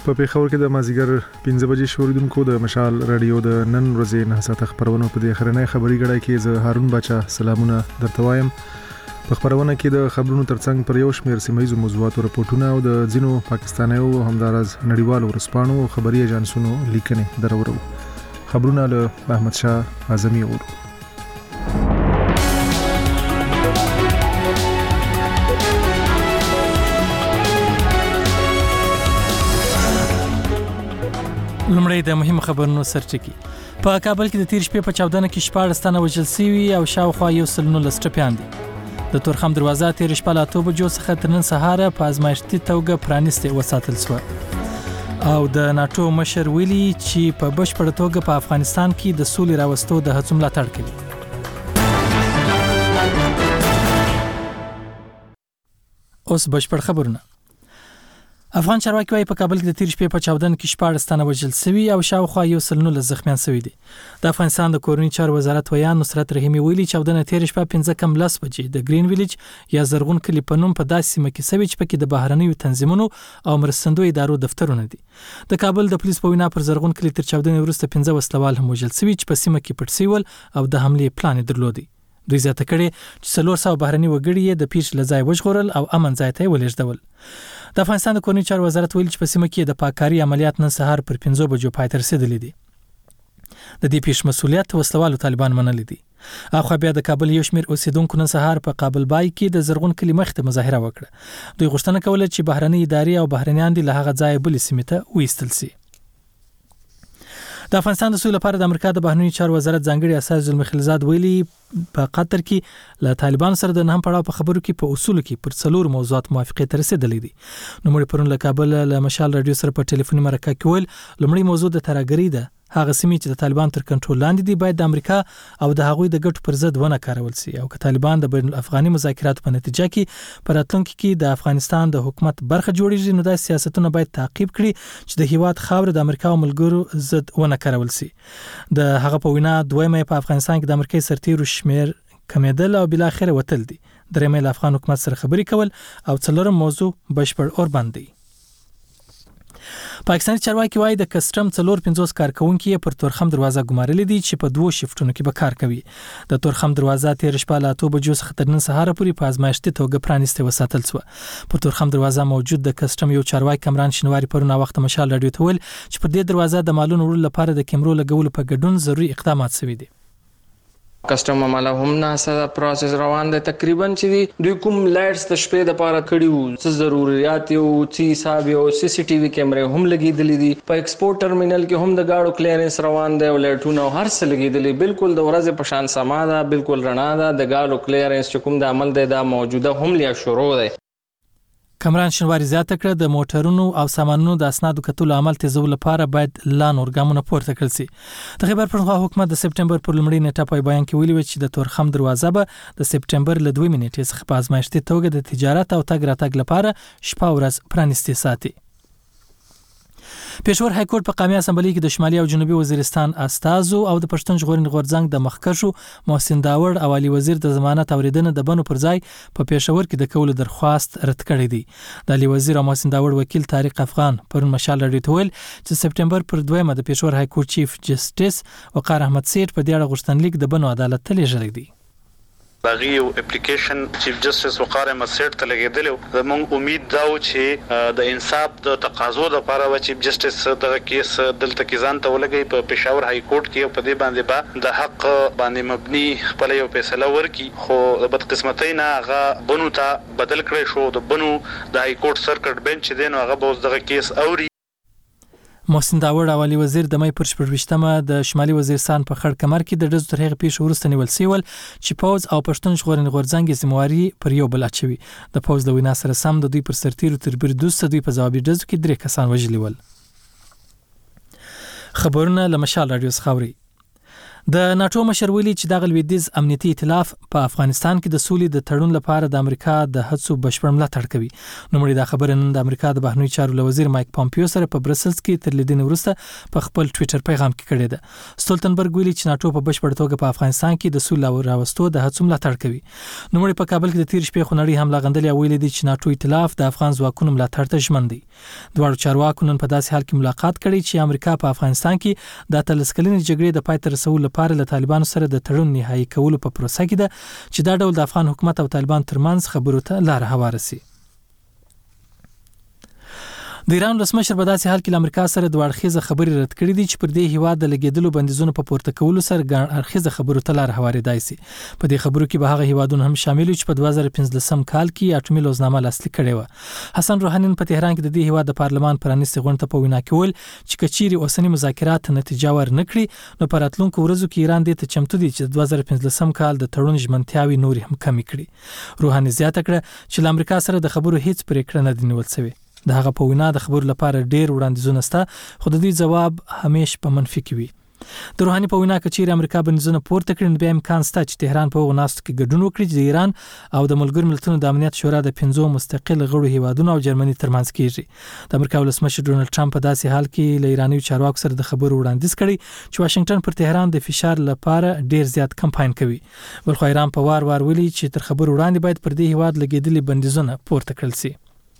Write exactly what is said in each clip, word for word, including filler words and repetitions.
په پیښور کې د مازیګر پنځه بجې شوریدونکو د مشال رادیو د نن ورځې نه ساعت خبرونه په دې خبرنۍ خبري غړای کې زه هارون بچا سلامونه درته وایم. په خبرونه کې د خبرونو ترڅنګ پر یو شمېر سیمایي موضوعاتو رپورټونه او د ځینو پاکستانیو همدارز نړیوالو ورسپانو خبري ایجنسونو لیکنې درورو. خبرونه له احمد شاه اعظمي ورو. لمړی د مهم خبرونو سرچکی. په کابل کې د تیر شپې په چاودنه کې شپږ تنه وژل شوي او شاوخوا یو سل نولس ټپیان دي. د تورخم دروازه تیر شپه له اته بجو څخه تر نن سهار په ازمایښتي توګه پرانیستې وساتل شوه. او د ناتو مشر ویلي چې په بشپړه توګه په افغانستان کې د سولې راوستو د هڅو ملاتړ کوي. اوس بشپړ خبرونه. افغان چارواکي وايي په کابل کې د تیر شپې په چاودنه کې شپږ تنه وژل شوي او شاوخوا یو سل نولس زخمیان شوي دي. د افغانستان د کورنۍ چارو وزارت ویان نصرت رحیمي ویلي چاودنه تیر شپه پنځه کم لس بجې د گرین ویلیج یا زرغون کلی په نوم په داسې سیمه کې شوي چې پکې د بهرنیو تنظیمونو او مرستندوی ادارو دفترونه دي. د کابل د پولیس په وینا پر زرغون کلی تر چاودنې وروسته پنځه وسلوال هم وژل شوي چې په سیمه کې پټ شول او د حملې پلان درلودي. دوی زیاته کړي چې څلور سوه بهرني وګړي یې د پیښې له ځایه وژغورل او امن ځای ته یې ولېږدول. د افغانستان د کورنۍ چارو وزارت ویلي چې په سیمه کې د پاککاري عملیات نن سهار پر پنځو بجو پای ته رسېدلي دي. د دې پیښې مسؤلیت وسلوالو طالبان منلی دي. اخو بیا د کابل یو شمېر اوسیدونکو نن سهار په قابل بای کې د زرغون کلی مخ ته مظاهره وکړه. دوی غوښتنه کوله چې بهرني ادارې او بهرنیان دي له هغه ځایه بلې سیمې ته وایستل شي. د افغانستان د سولې لپاره د امریکا د بهرنیو چارو وزارت ځانګړي استازی زلمی خلیلزاد ویلي په قطر کې له طالبان سره د نهم پړاو په خبرو کې په اصول کې پر څلور موضوعات موافقه ته رسیدلې دي. نو موږ پرون له کابل له مشال رادیو سره په ټلیفوني مرکه کې ویل لومړی موضوع د ترهګرۍ ده. هغه سیمې چې د طالبان تر کنټرول لاندې دي باید د امریکا او د هغوی د ګټو پر ضد ونه کارول شي او که طالبان د بین الافغاني مذاکراتو په نتیجه کې په راتلونکي کې د افغانستان د حکومت برخه جوړیږي نو دا سیاستونه باید تعقیب کړي چې د هیواد خاور د امریکا او ملګرو ضد ونه کارول شي. د هغه په وینا دویمه په افغانستان کې د امریکای سرتیرو شمیر کمیدل او بل اخر وتل دي. درېمه له افغان حکومت سره خبرې کول او څلورم موضوع بشپړ اور باندې. پاکستاني چارواکي وايي د کسټم څلور پنځوس کارکونکي پر تورخم دروازه ګمارلې دي چې په دوو شیفټونو کې به کار کوي. د تورخم دروازه تیر شپه له اته بجو څخه تر نن سهار پورې په ازمایښتي توګه پرانیستې وساتل شوه. پر تورخم دروازه موجود د کسټم یو چارواکي کمران شینواری پرونه وخت مشال رادیو ته ویل چې پر دې دروازه د مالونو وړلو لپاره د کیمرو لګولو په ګډون ضروري اقدامات شوي دي. کسټم عمله هم ناسه پروسس روان دی. تقریبا چې دوی کوم لایټس د شپې د پاره کړي وو څه ضرورت یو څه حساب یو سی سی ټي وي کیمرې هم لګېدلې دي. په ایکسپورټ ټرمینل کې هم د گاډو کلیرنس روان دی او لایټونه هر څه لګېدلې. بالکل د ورځې په شان سما ده، بالکل رڼا ده. د گاډو کلیرنس چې کوم د عمل دی دا موجوده هم لیا شروع دی. کمران شینواری زیاته کړه د موټرونو او سامانونو د اسنادو کتلو عمل تیزولو لپاره باید لا نور ګامونه پورته کړل شي. د خیبر پښتونخوا حکومت د سپټمبر پر لومړۍ نیټه په بیان کې ویلي و چې د تورخم دروازه به د سپټمبر له دویمې نیټې څخه په ازمایښتي توګه د تجارت او تګ راتګ لپاره شپه ورځ پرانیستې ساتي. پېښور های کورټ په قومي اسامبلۍ کې د شمالي او جنوبي وزیرستان استازو او د پښتون ژغورنې غورځنګ د مخکښو محسن داوړ او علي وزیر د ضمانت اوریدنه د بنو پر ځای په پېښور کې د کولو درخواست رد کړی دی. د علي وزیر او محسن داوړ وکیل طارق افغان پرون مشال رادیو ته ویل چې سپټمبر پر دویمه د پېښور های کورټ چیف جسټس وقار احمد سیټ په دې اړه غوښتنلیک د بنو عدالت ته لیږلی دی. باغي یو اپلیکیشن چیف جسټس وقار احمد سیټ ته لګیدلو. زموږ امید دا و چې د انصاف د تقاضو لپاره و چیف جسټس دغه کیس دلته کې ځان ته ولګي په پېښور های کورټ کې په دې باندې با د حق باندې مبني خپل یو فیصله ورکي. خو د بدقسمتۍ نه هغه بنو ته بدل کړی شو. د بنو د های کورټ سرکټ بنچ دی نو هغه به اوس دغه کیس اوري. محسن داوړ او علي وزیر د مې پر شپږویشتمه د شمالي وزیرستان په خړ کمر کې د ډزو تر هغې پیښې وروسته نیول شوي چې پوځ او پښتون ژغورنې غورځنګ یې ذمهواري پر یو بل اچوي. د پوځ د وینا سره سم د دوی پر سرتیرو تر بریدوسته دوی په ځوابي ډزو کې درې کسان وژلي ول. خبرونه له مشال رادیو څخه اورئ. د ناتو مشر ویلي چې دغه لویدیځ امنیتي ائتلاف په افغانستان کې د سولې د تړون لپاره د امریکا د هڅو بشپړ ملاتړ کوي. نو مړي دا خبره نن د امریکا د بهرنیو چارو وزیر مایک پامپیو سره په برسلز کې تر لیدنې وروسته په خپل ټوئیټر پیغام کې کړی ده. ستولتنبرګ ویلي چې ناتو په بشپړ توګه په افغانستان کې د سولې راوستو د هڅو ملاتړ کوي. نو مړي په کابل کې د تیر شپې خونړۍ حمله غندلې او ویلي دي چې ناتو ائتلاف د افغان ځواکونو ملاتړ ته ژمن دی. دواړو چارواکو نن په داسې حال کې ملاقات کړی چې امریکا په افغانستان کې د اتلسکلنې جګړې د پای ته رسولو لپاره له طالبانو سره د تړون نهایی کولو په پروسه کې ده چې دا ډول د افغان حکومت او طالبان ترمنځ خبرو ته لار هواره شي. د ایران ولسمشر په داسې حال کې له امریکا سره د اړخیزه خبرې رد کړې دي چې پر دې هیواد د لګیدلو بندیزونو په پورته کولو سره ګڼ اړخیزه خبرو ته لار هوارېدای شي. په دې خبرو کې به هغه هیوادونه هم شامل وي چې په دوه زره پنځلسم کال کې اټومي لوزنامه لاسلیک کړې وه. حسن روحاني په تهران کې د دې هیواد د پارلمان پرانیستي غونډه په وینا کې ویل چې کچيري اوسنی مذاکرات نتیجه ور نه کړي نو په راتلونکو ورځو کې ایران دې ته چمتو دي چې دوه زره پنځلسم کال د تړون ژمنتیاوي نور هم کمی کړي. روحاني زیاته کړه چې له امریکا سره د خبرو هیڅ پریکړه نه دی نیول شوی. د هغه په وینا د خبرو لپاره ډیر وړاندیزونه شته خو د دې جواب همیش په منفي کې وي. د روحاني په وینا کې چې امریکا بندیزونه پورته کړي نو بیا امکان شته چې تهران په هغو ناستو کې ګډون وکړي چې د ایران او د ملګرو ملتونو د امنیت شورا د پنځو مستقل غړو هیوادونو او جرمني ترمنځ کېږي. د امریکا ولسمشر ډونالد ټرمپ په داسې حال کې له ایراني چارواکو سره د خبرو وړاندیز کړي چې واشنگټن پر تهران د فشار لپاره ډیر زیات کمپاین کوي. بلخو ایران په وار وار ویلي چې تر خبرو وړاندې باید پر دې هیواد لګیدلي بندیزونه پورته کړل شي.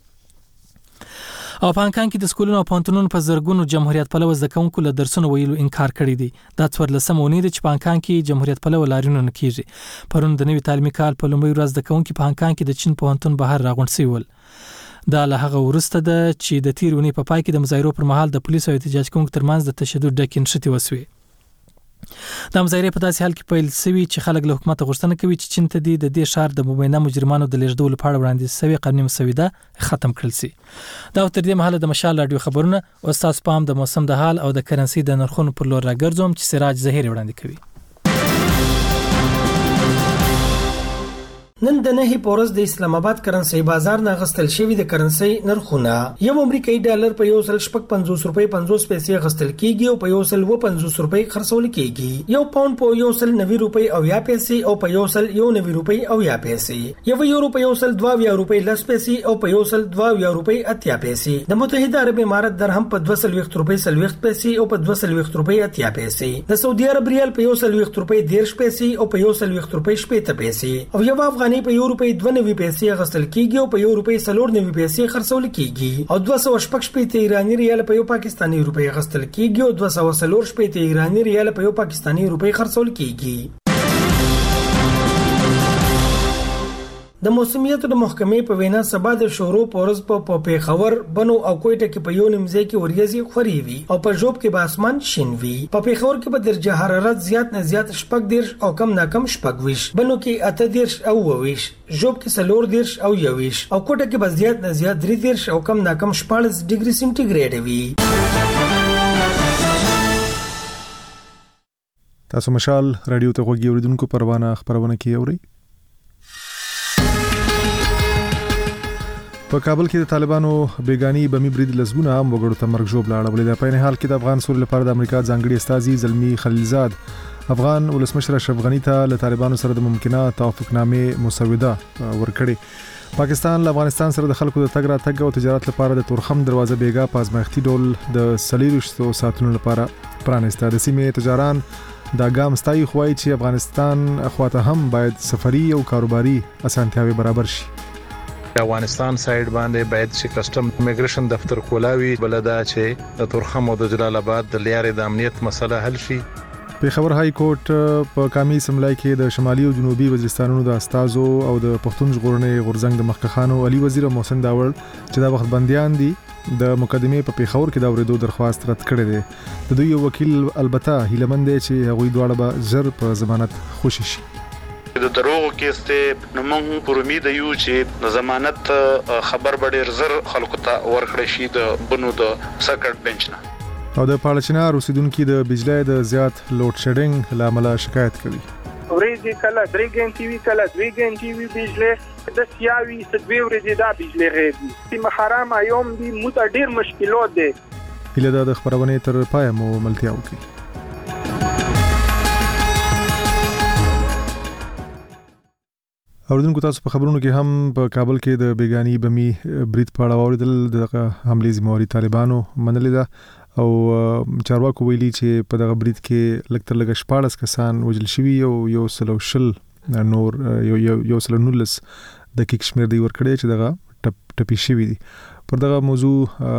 او په هانګ کې د سکولونو او پوهنتونونو په زرګونو جمهوریت پلوه زده کوونکو له درسونو ویلو انکار کړی دی. دا څوارلسمه اونۍ ده چې په هانګ کې جمهوریت پلوه لاریونونه نه کیږي. پرون د نوي تعلیمي کال په لومړۍ ورځ زده کوونکي په هانګ کې د چین پوهنتون بهر راغونډ شوي ول. دا له هغه وروسته ده چې د تیر اونۍ په پای کې د مظاهرو پر مهال د پولیسو او احتجاج کوونکو ترمنځ د تشدد ډکې نښتې وسوې. د مظاهرې په داسې حال کې پیل شوي چې خلک له حکومت غوښتنه کوي چې چین ته د دې شهر د مبینه مجرمانو د لیږدولو لپاره وړاندیز شوی قانوني مسوده ختم کړل شي. دا تر دې مهاله د مشال رادیو خبرونه او تاسو پام د موسم د حال او د کرنسي د نرخونو پر لور راګرځوم چې سراج زهیر وړاندې کوي. نن د نهي پورز د اسلام آباد کرنسي بازار نه غستل شوی د کرنسي نرخونه یو امریکایي ډالر په یو سل شپږ پنځوس روپۍ پنځوس پیسې غستل کیږي او په یو سل و پنځوس روپۍ خرڅول کیږي. یو پاوند په یو سل نوي روپۍ او یا پیسې او په یو سل یو نوي روپۍ او یا پیسې. یو یورو په یو سل دوه یا روپۍ لس پیسې او په یو سل دوه یا روپۍ اتیا پیسې. د متحده عرب امارات درهم په دوه سل روپۍ سلويخت پیسې او په دوه سل روپۍ اتیا پیسې. د سعودي عرب ریال په یو سل روپۍ دیرش پیسې او په یو سل روپۍ شپږ پیسې او یو افغاني په یو روپۍ دوه نوي پیسې غستل کیږي او په یو روپۍ څلور نوي پیسې خرڅول کیږي او دوه سوه شپږ شپېته ایراني ریال په یو پاکستاني روپۍ غستل کیږي او دوه سوه څلور شپېته ایراني ریال په یو پاکستاني روپۍ خرڅول کیږي. د موسمیاتو د محکمې په وینا سبا د شورو پورز په پیښور بنو او کوټه کې په یو نیمځای کې وریځي خوري وي او په جوب کې به اسمان شین وي. په پیښور کې به درجه حرارت زیات نه زیات شپږ دیرش او کم نه کم شپږ ویش، بنو کې اته دیرش او ویش، جوب کې څلور دیرش او یویش او کوټه کې به زیات نه زیات درې دیرش او کم نه کم شپاړس ډیګري سنټیګریډ وي. تاسو مشال رادیو ته غوږی اوریدونکو پروانه خبرونه کې اوري. په کابل کې د طالبانو بیگانی بمی برید لسګونه هم وګړو ته مرګ ژوبله اړولې ده. په عین حال کې د افغان سولې لپاره د امریکا ځانګړي استازي زلمی خلیلزاد افغان ولسمشر اشرف غنی ته له طالبانو سره د ممکنه توافقنامې مسوده ورکړې. پاکستان له افغانستان سره د خلکو د تګ راتګ او تجارت لپاره د تورخم دروازه بیګا په ازمایښتي ډول د څلوېښتو ساعتونو لپاره پرانیسته. د سیمې تجاران دا ګام ستایي خو وايي چې افغانستان خواته هم باید سفري او کاروباري اسانتیاوي برابر شي. افغانستان سایډ باندې باید چې کسٹم امیګریشن دفتر کولاوي بلدا چې د تورخم او د جلال آباد د لیارې د امنیت مسله حل شي. پیښور های کورټ په کامی سملای کې د شمالي او جنوبي وزیرستانونو د استادو او د پښتون ژغورنې غورځنګ د مخکخانو علي وزیر او محسن داور چې دا وخت بنديان دي د مقدمه په پیښور کې دا ورېدو درخواست رد کړی دی. د دوی وکیل البته هیلمن دی چې هغوی دواړه به زر په ضمانت خوشي شي. د دروغ کېسته نو موږ پر امید یو چې د ضمانت خبر به ډېر زر خلکو ته ورکړی شي د بنو د سرکټ بنچ نه. او د پاړچنار اوسیدونکو د بجلی د زیات لوډ شیډینګ لامل شکایت کوي. ورېځي کله درې ګنټې وی کله دوه ګنټې وی بجلی د سیاوي ستوي ورېځي دا بجلی غېږي چې محرم ایوم دي مو ته ډېر مشکلات دي. هله د خبرونه تر پای مو ملتیا وکړي. اوردونکو تاسو په خبرونو کې هم په کابل کې د بیگانی بمی برید په اړه اوریدل د حملې ذمہواری طالبانو منلې ده او چارواکو ویلي چې په دغه برید کې لکتر لګ شپاړس کسان وژل شوي او یو سلو شل نور یو یو سلو نولس د کښمیر دی ورکړي چې دغه ټپ ټپي شوي دي. پر دغه موضوع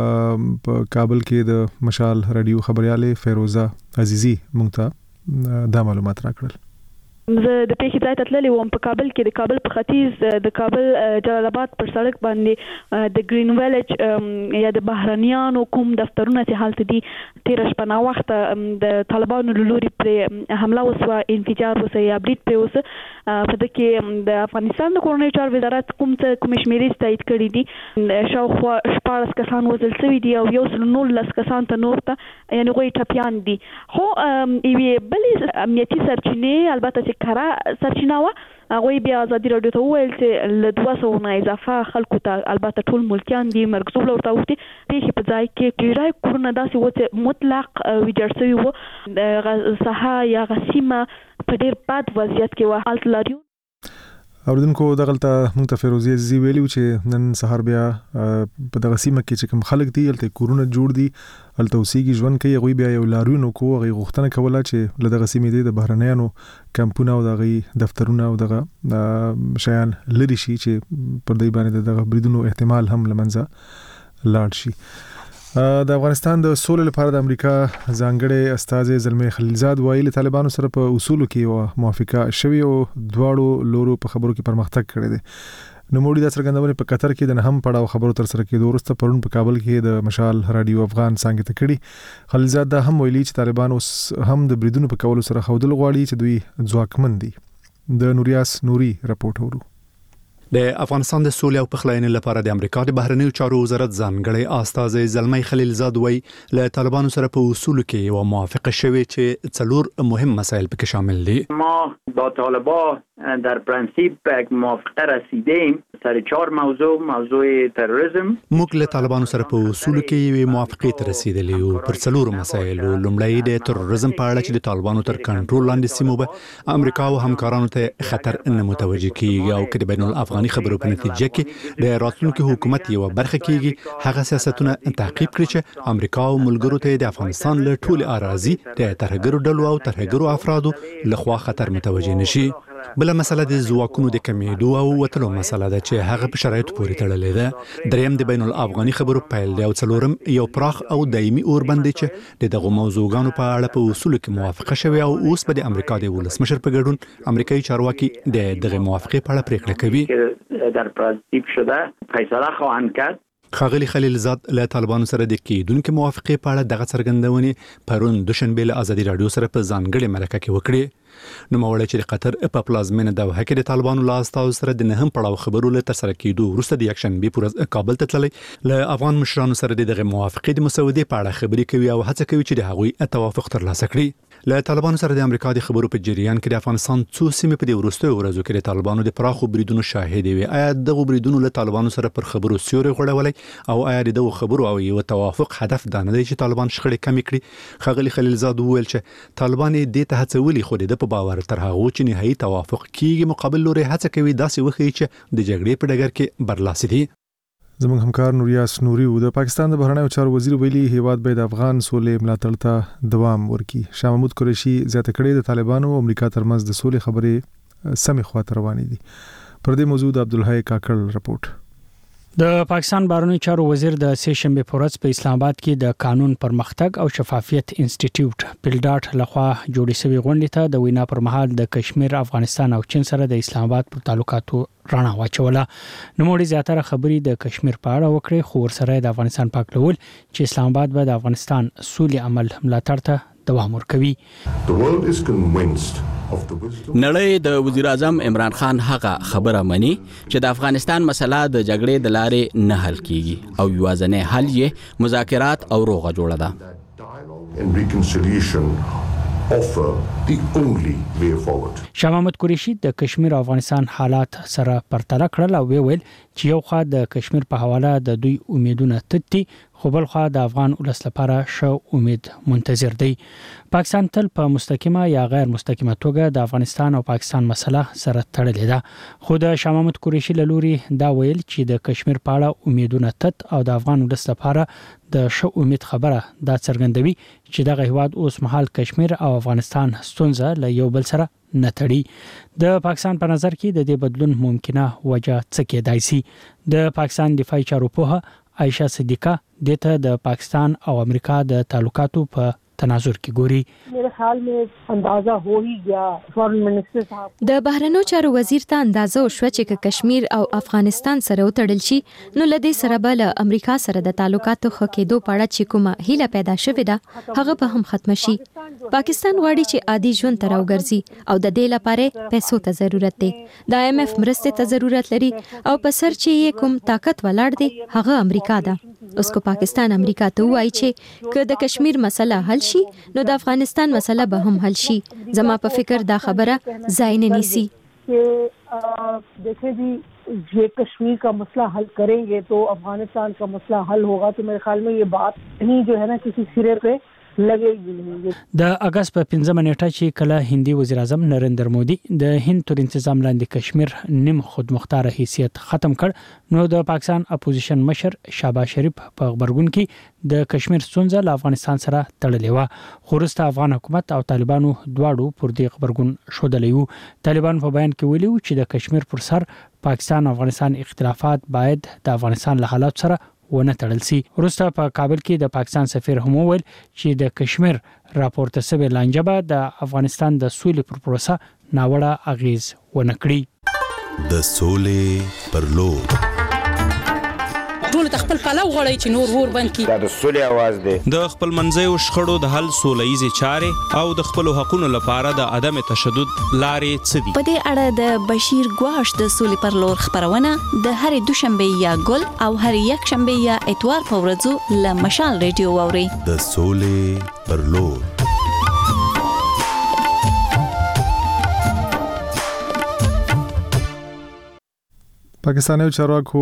په کابل کې د مشال رادیو خبرياله فیروزه عزیزی مونږ ته دا معلومات راکړل. زه د پیښې ځای ته تللی وم په کابل کې د کابل په ختیځ د کابل جلال آباد پر سړک باندې د گرین ویلج یا د بهرنیانو کوم دفترونه چې هلته دي تېره شپه ناوخته د طالبانو له لوري پرې حمله وسوه، انفجار وسه یا برید پرې وسه. په دې کې د افغانستان د کورنۍ چارو وزارت کوم څه کومې شمېرې تایید کړي دي، شاوخوا شپاړس کسان وژل شوي دي او یو سل نولس کسان ته نور ته یعنې هغوی ټپیان دي. خو یوې بلې امنیتي سرچینې البته کارا سرچینه وه، هغوی بیا ازادي راډیو ته وویل چې له دوه سوو نه اضافه خلکو ته البته ټول ملکیان دي مرګ ژوبله ورته اوښتي. پیښې په ځای کې ډېری کورونه داسې وو چې مطلق ویجاړ سوي وو، د ساحه یا هغه سیمه په ډېر بد وضعیت کې وه. هلته لاریون اوردونکو دغلته مونږ ته فیروزی عزیزی ویلیو چې نن سهار بیا په دغه سیمه کې چې کوم خلک دي هلته کورونه جوړ دي، هلته اوسېږي، ژوند کوي، هغوی بیا یو لاریون وکړو، هغوی غوښتنه کوله چې له دغه سیمې دی د بهرنیانو کمپونه او د هغوی دفترونه او دغه شیان لرې شي چې پر دوی باندې د دغه بریدونو احتمال هم له منځه لاړ شي. د افغانستان د سولې لپاره د امریکا ځانګړی استازی زلمی خلیلزاد وایي له طالبانو سره په اصولو کې یوه موافقه شوې او دواړو لورو په خبرو کې پرمختګ کړی دی. نوموړي دا څرګندونې په قطر کې د نهم پړاو خبرو تر سره کېدو وروسته پرون په کابل کې د مشال رادیو افغان څانګې ته کړي. خلیلزاد دا هم ویلي چې طالبان اوس هم د بریدونو په کولو سره ښودل غواړي چې دوی ځواکمن دي. د نوریاس نوري راپورټ ورو. د افغانستان د سولې او پخلاینې لپاره د امریکا د بهرنیو چارو وزارت ځانګړی استازی زلمی خلیلزاد وایي له طالبانو سره په اصولو کې یوه موافقه شوې چې څلور مهم مسایل پکې شامل دي. ما با طالبان در پرنسیپ یک موافقه رسیدیم سر چهار موضوع موضوع تروریسم. موږ له طالبانو سره په اصولو کې یوې موافقې ته رسیدلي یو پر څلورو مسایلو. لومړی د تروریزم په اړه چې د طالبانو تر کنټرول لاندې سیمو به امریکا او همکارانو ته خطر نه متوجه کیږي او که د بین الافغاني خبرو په نتیجه کې د راتلونکي حکومت یوه برخه کیږي، هغه سیاستونه تعقیب کړي چې امریکا او ملګرو ته د افغانستان له ټولې اراضي د ترهګرو ډلو او ترهګرو افرادو لخوا خطر متوجه نشي. بله مسله د ځواکونو د کمیدو او وتلو مسله ده چې هغه په شرایطو پورې تړلې ده. دریم د بین الافغاني خبرو پیل دی او څلورم یو پراخ او دایمي اوربند دی چې د دغو موضوعګانو په اړه په اصولو کې موافقه شوې او اوس به د امریکا د ولسمشر په ګډون امریکایي چارواکي د دغه موافقې په اړه پریکړه کوي. در پرانسیپ شده فیصله خواهند کرد. ښاغلي خلیلزاد له طالبانو سره د کېدونکې موافقې په اړه دغه څرګندونې پرون دوشنبې له ازادي راډیو سره په ځانګړې مرکه کې وکړې. نوموړی چې د قطر په پلازمینه دوحه کې د طالبانو له استازو سره د نهم پړاو خبرو له ترسره کېدو وروسته د یکشنبې په ورځ کابل ته تللی، له افغان مشرانو سره د دغه موافقې د مسودې په اړه خبرې کوي او هڅه کوي چې د هغوی توافق ترلاسه کړي. له طالبانو سره د امریکا د خبرو په جریان کې د افغانستان څو سیمې په دې وروستیو ورځو کې د طالبانو د پراخو بریدونو شاهدې وي. آیا دغه بریدونو له طالبانو سره پر خبرو سیوری غوړولی او آیا د دغه خبرو او یو توافق هدف دا نه دی چې طالبان شخړې کمې کړي؟ ښاغلي خلیلزاد وویل چې طالبان یې دې ته هڅولي، خو د په باور تر هغو چې نهایي توافق کیږي مقابل لوري هڅه کوي داسې وښیي چې د جګړې په ډګر کې برلاسي دي. زموږ همکار نوریاس نوري د پاکستان د بهرنیو چارو وزیر ویلي هیواد باید افغان سولې ملاتړ ته دوام ورکړي. شاه محمود قریشي زیاته کړې د طالبانو او امریکا ترمنځ د سولې خبرې سمې خواته روانې دي. پر دې موضوع د عبدالحی کاکړ رپورټ. د پاکستان بهرنیو چارو وزیر د سه شنبه په ورځ په اسلام آباد کې د قانون پرمختګ او شفافیت انسټیټیوټ پیلډاټ لخوا جوړې شوې غونډې ته د وینا پر مهال د کشمیر، افغانستان او چین سره د اسلام آباد پر تعلقاتو رڼا واچوله. نوموړي زیاتره خبرې د کشمیر په اړه وکړې، خو ورسره د افغانستان پاکلول چې اسلام آباد به د افغانستان سولې عمل ملاتړ ته دوام ورکوي. نړۍ د وزیر اعظم عمران خان هغه خبره مني چې د افغانستان مسله د جګړې د لارې نه حل کیږي او یوازینی حل یې مذاکرات او روغه جوړه ده. شاه محمود قریشي د کشمیر او افغانستان حالات سره پرتله کړل او ویل چې یو خوا د کشمیر په حواله د دوی امیدونه تتی، خو بل خو د افغان ولس لپاره شو امید منتظر دی. پاکستان تل په مستقیمه یا غیر مستقیمه توګه د افغانستان او پاکستان مسله سره تړلې ده. خو د شاه محمود قریشي له لوري دا ویل چې د کشمیر په اړه امیدونه تت او د افغان ولس لپاره د شو امید خبره دا څرګندوي چې دغه هیواد اوس مهال کشمیر او افغانستان ستونزه له یو بل سره نه تړي. د پاکستان په نظر کې د دې بدلون ممکنه وجه څه کېدای شي؟ د پاکستان دفاعي چارو پوهه عائشہ صدیقه دته د پاکستان او امریکا د تعلقاتو په تناظر کې ګوري. میرے خیال में اندازه هو ही गया فورن منسٹر صاحب د بهرنیو چارو وزیر ته اندازه شو چې کشمیر او افغانستان سره وتړل شي نو لدې سره بل امریکا سره د تعلقاتو خکېدو په اړه چې کومه هیله پیدا شوې ده هغه به هم ختم شي. پاکستان غواړي چې عادي ژوند ته راوګرځي او د دې لپاره پیسو ته ضرورت دی. د آی ایم ایف مرستې ته ضرورت لري او په سر چې کوم طاقت ولاړ دی هغه امریکا ده. اوس کو پاکستان امریکا ته وایي چې که د کشمیر مسله حل شي نو د افغانستان مسله به هم حل شي. زما په فکر دا خبره ځای نه نیسي. دیکھیں جی یہ کشمیر کا مسئلہ حل کریں گے تو افغانستان کا مسئلہ حل ہوگا. تو میرے خیال میں یہ بات نہیں جو ہے نا کسی سرے پہ د اگست په پنځمه نیټه چې کله هندي وزیر اعظم نریندر مودي د هند تر انتظام لاندې کشمیر نیم خود مختار حیثیت ختم کړ نو د پاکستان اپوزیشن مشر شهباز شریف په خبرګون کې د کشمیر ستونزه له افغانستان سره تړلې و. خو وروسته افغان حکومت او طالبانو دواړو پر دې خبرګون شودلی وو. طالبان په بیان کې ویلي چې د کشمیر پر سر پاکستان او افغانستان اختلافات باید د افغانستان له حالات سره ونه تړل سي. وروسته په کابل کې د پاکستان سفیر هم وویل چې د کشمیر راپورته شوی لانجه به د افغانستان د سولې پر پروسه ناوړه اغیز ونه کړي. د سولې پر لور ټول خپل پلو غړی چې نور ور بند کی دا د سولې आवाज دی. د خپل منځیو شخړو د حل سولهیزي چارې او د خپل حقوقو لپاره د عدم تشدد لارې څه دي؟ په دې اړه د بشیر ګواش د سولې پر لور خبرونه د هر دوشنبه یا ګل او هر یک شنبه یا اتوار په ورځو ل مشال ریډیو اوري. د سولې پر لور پاکستاني چارواکو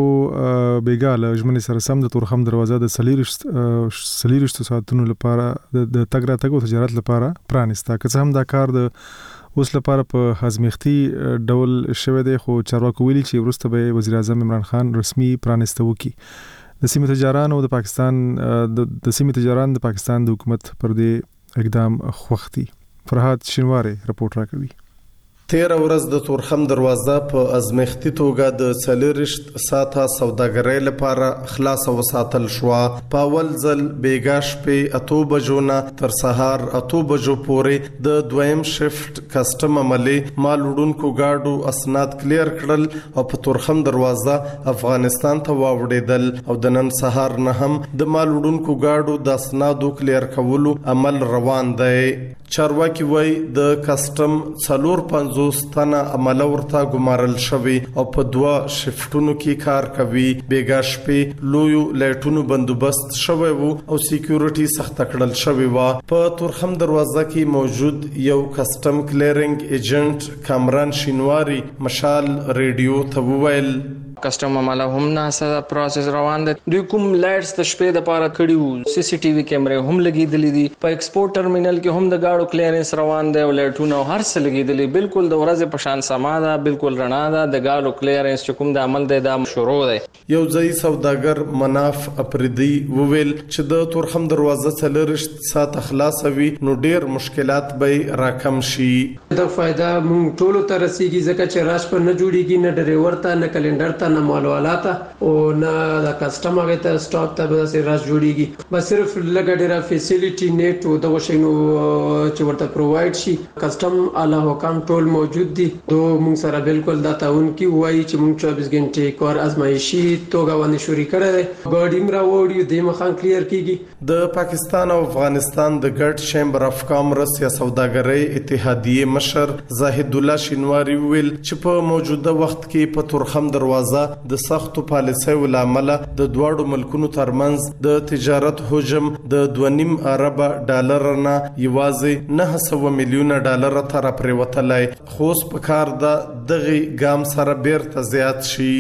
بیګاله ژمنې سره سم د تورخم دروازه د سلیریشت سلیریشت ساتونو لپاره د تګ را تګ او تجارت لپاره پرانیسته. که څه هم دا کار د اوس لپاره په ازمیختي ډول شوی دی خو چارواکو ویلي چې وروسته به وزیر اعظم عمران خان رسمي پرانیسته وکړي. د سیمې تجاران او د پاکستان د سیمې تجاران د پاکستان د حکومت پر دې اقدام خوښتي. فرهاد شینواری رپورټ راکوي. تیر ورځ د تورخم دروازه په ازمیختي توګه د څلورشت ساعته سوداګرۍ لپاره خلاص وساتل شو. په اول ځل بیګاش په اتو بجو نه تر سهار اتو بجو پورې د دویم شفت کسٹم عملی مال وړونکو گاډو اسناد کلیر کړل او په تورخم دروازه افغانستان ته واوړېدل او د نن سهار نه هم د مال وړونکو گاډو د اسنادو کلیر کولو عمل روان دی. چارواکي وای د کسٹم څلور پنځوس تنه عمل ورته ګمارل شوی او په دوا شفټونو کې کار کوي. بیګاش په لویو لایټونو بندوبست شوی وو او سکیورټي سخت کړل شوی و. په تورخم دروازه کې موجود یو کسٹم کلیرینګ ایجنټ کامران شینواری مشال ریډیو ته وویل کسٹم عمله هم نه پروسس روان دي. دوی کوم لایټس د شپې د پاره کړي وو سی سی ټي وي کیمرې هم لګیدلې دي. په ایکسپورټ ټرمینل کې هم د گاډو کلیرنس روان دی او لایټونه هر څه لګیدلې. بالکل د ورځې په شان سما ده، بالکل رڼا ده. د گاډو کلیرنس چې کوم د عمل دی دا شروع دی. یو ځای سوداګر مناف اپریدي وویل چې د تورخم دروازه څلورشت ساعت خلاص وي نو ډیر مشکلات به راکم شي. دا فائدہ مونږ ټولو ته رسیږي ځکه چې راش پر نه جوړیږي نه ډرایور ته نه کلندر ته نه مالوالاته او نه د کسٹم هغه ته سٹاپ ته به سره راځ جوړیږي. بس صرف لګا ډیره فیسیلیټي نیټ او د وشینو چې ورته پرووایډ شي. کسٹم اعلی حکام ټول موجود دي. دوه موږ سره بالکل دا تعاون کی وایي چې موږ چوبیس غنټې کار ازمایشي توګه باندې شوري کړی. ګاډیم را وړي د مخان کلیر کیږي. د پاکستان او افغانستان د ګډ چیمبر اف کامرس یا سوداګرۍ اتحادیه مشر زاهد الله شینواری ویل چې په موجوده وخت کې په تورخم دروازه د سختو پالیسیو لامل د دوړو ملکونو ترمنځ د تجارت حجم د دوه نیم ارب ډالر نه یوازې نه سوه میلیونه ډالر ته راپریوتلای. خو په کار د دغه ګام سره بیرته زیات شي.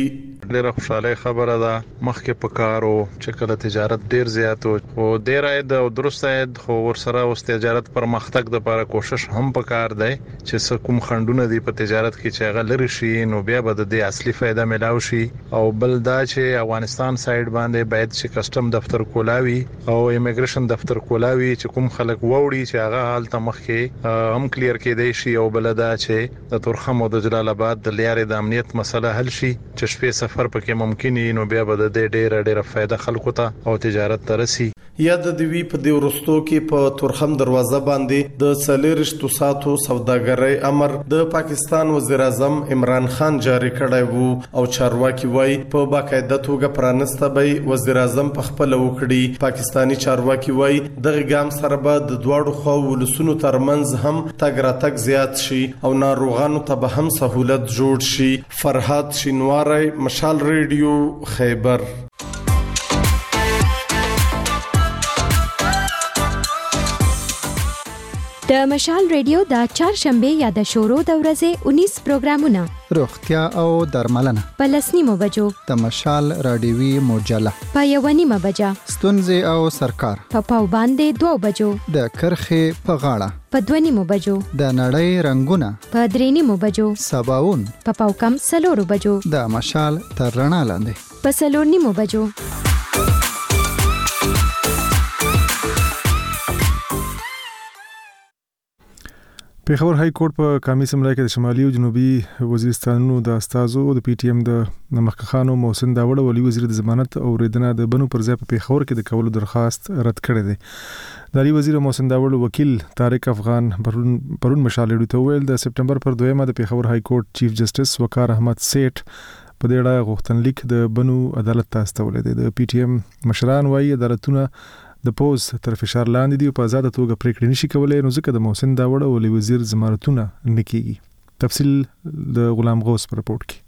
ډیره خوشاله خبره ده مخکې په کارو چې کله تجارت ډیر زیات او ډیر اید او درست اید خو ورسره اوس تجارت پر مختګ د لپاره کوشش هم پکار دی چې کوم خندونه دی په تجارت کې چې هغه لري شي نو بیا به د اصلي فائدہ ملاوي شي او بل دا چې افغانستان سایډ باندې باید چې کسٹم دفتر کولاوي او ایمیګریشن دفتر کولاوي چې کوم خلک ووري چې هغه حالت مخکې هم کلیر کېدای شي او بل دا چې د تورخم او د جلال آباد د لیارې د امنیت مسله حل شي چې شپې سفر پکې ممکن نو بیا به د ډېر ډېر فائدہ خلکو ته او تجارت ترسي یا د دوی په دی ورستو کې په تورخم دروازه باندې د څلورشتو ساتو سوداګرۍ امر د پاکستان وزیر اعظم عمران خان جاری کړی وو او چارواکي وای په باقاعده توګه پرانسته به وزیر اعظم په خپل وکړي پاکستانی چارواکي وای دغه ګام سره به د دواړو خو ولسونو ترمنځ هم تګ راتګ زیات شي او ناروغانو ته به هم سہولت جوړ شي. فرهاد شینواری، مشال ریډیو، خیبر. د مشال ریډیو د چهارشنبه یا د شورو د ورځې انیس پروګرامونه روغتیا او درملنه په لسنیمو بجو د مشال رادیوي مجله په یو نیمه بجه ستونزې او سرکار په پاو باندې دوه بجو د کرخې په غاړه په دوه نیمو بجو د نړۍ رنگونه په درې نیمو بجو سباون په پاو کم سلورو بجو د مشال تر رڼا لاندې په سلور نیمو بجو. پیښور های کورټ په قومي اسمبلی کې د شمالي او جنوبي وزیرستانونو د استازو د پی ټی ایم د مخکخانو محسن داوړ او ولی وزیر د ضمانت او ریدنه د بنو پر ځای په پیښور کې د کولو درخواست رد کړی دی. د علی وزیر محسن داوړ وکیل طارق افغان پرون پرون مشال ریډیو ته ویل د سپټمبر پر دویمه د پیښور های کورټ چیف جسټس وقار احمد سیټ په دې اړه غوښتنلیک د بنو عدالت ته استولې دی. د پی ټی ایم مشران وايي عدالتونه د پوز تر فشار لاندې دی او په آزاد توګه پریکړې نشي کولای نو ځکه د محسن داوړ او ولی وزیر ضمانتونه نکېږي. تفصیل د غلام غوث پر رپورت کې.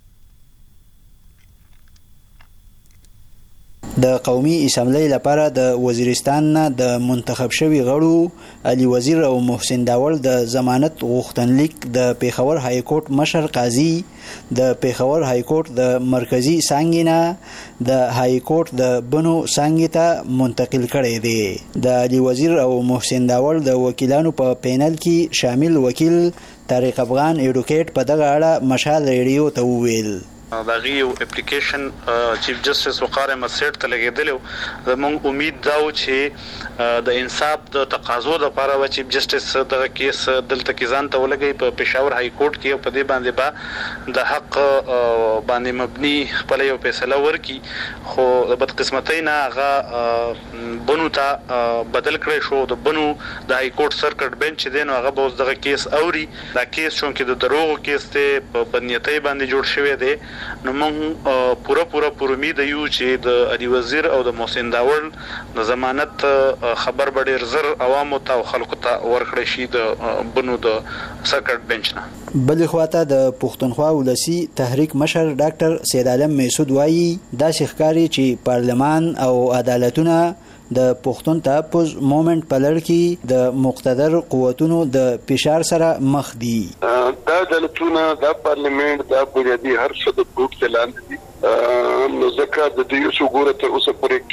د قومي اسمبلی لپاره د وزیرستان نه د منتخب شوی غړو علي وزیر او محسن داوړ د ضمانت غوښتنلیک د پیښور های کورټ مشر قاضي د پیښور های کورټ د مرکزی څنګه د های کورټ د بنو څنګه ته منتقل کړي دي. د علي وزیر او محسن داوړ د وکیلانو په پینل کې شامل وکیل طارق افغان ایډوکیټ په دغه اړه مشال ریډیو ته وویل. دغه یو اپلیکیشن چیف جسټس وقار احمد سیټ ته لګیدلو زموږ امید دا و چې د انصاف د تقاضو د لپاره و چیف جسټس دغه کیس دلته کې ځان ته ولګي په پېښور های کورټ کې په دې باندې با د حق باندې مبني خپل یو فیصله ورکي خو د بدقسمتۍ نه هغه بنو ته بدل کړی شو. د بنو د های کورټ سرکټ بنچ دی نو هغه به دغه کیس اوري. دا کیس چون کې د دروغ کیس ته په بدنیتۍ باندې جوړ شوی دی نو موږ پورا پورا پر امید یو چې د علي وزیر او د محسن داوړ د ضمانت خبر به ډیر زر عوامو ته او خلکو ته ورکړی شي د بنو د سرکټ بنچ نه. بل خواته د پښتونخوا ولسی تحریک مشر ډاکټر سید عالم میسود وایي دا ښکاری چې پارلمان او عدالتونه د پښتون تحفظ موومېنټ په لړ کې د مقتدر قوتونو د فشار سره مخ دي. دا عدالتونه د پارلیمنت د بنیادی هر څه د ګروپ لاندې دي نو ځکه د دې څو ګوره تر اوسه پورې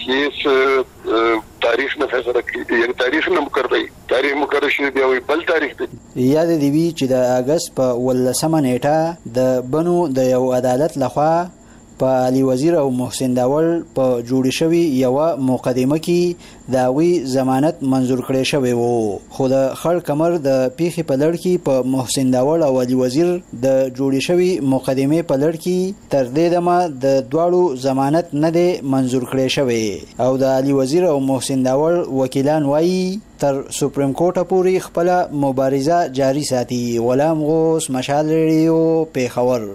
کیس تاریخ نه فیصله کړي یعنی تاریخ نه مقرر دی تاریخ مقرر شوی دی او بل تاریخ دی. یاد دی وی چې د اگست په ولسمه نیټه د بنو د یو عدالت لخوا په علي وزیر او محسن داوړ په جوړ شوی یو مقدمه کې داوی ضمانت منزور کړی شوی وو خو د خړ کمر د پیخي په لړ کې په محسن داوړ او علي وزیر د جوړ شوی مقدمه په لړ کې تر دې دمه د دواړو ضمانت نه دی منزور کړی شوی او د علي وزیر او محسن داوړ وکیلان وایي تر سپریم کورټ پورې خپل مبارزه جاری ساتي. غلام غوث، مشال ریډیو، پیښور.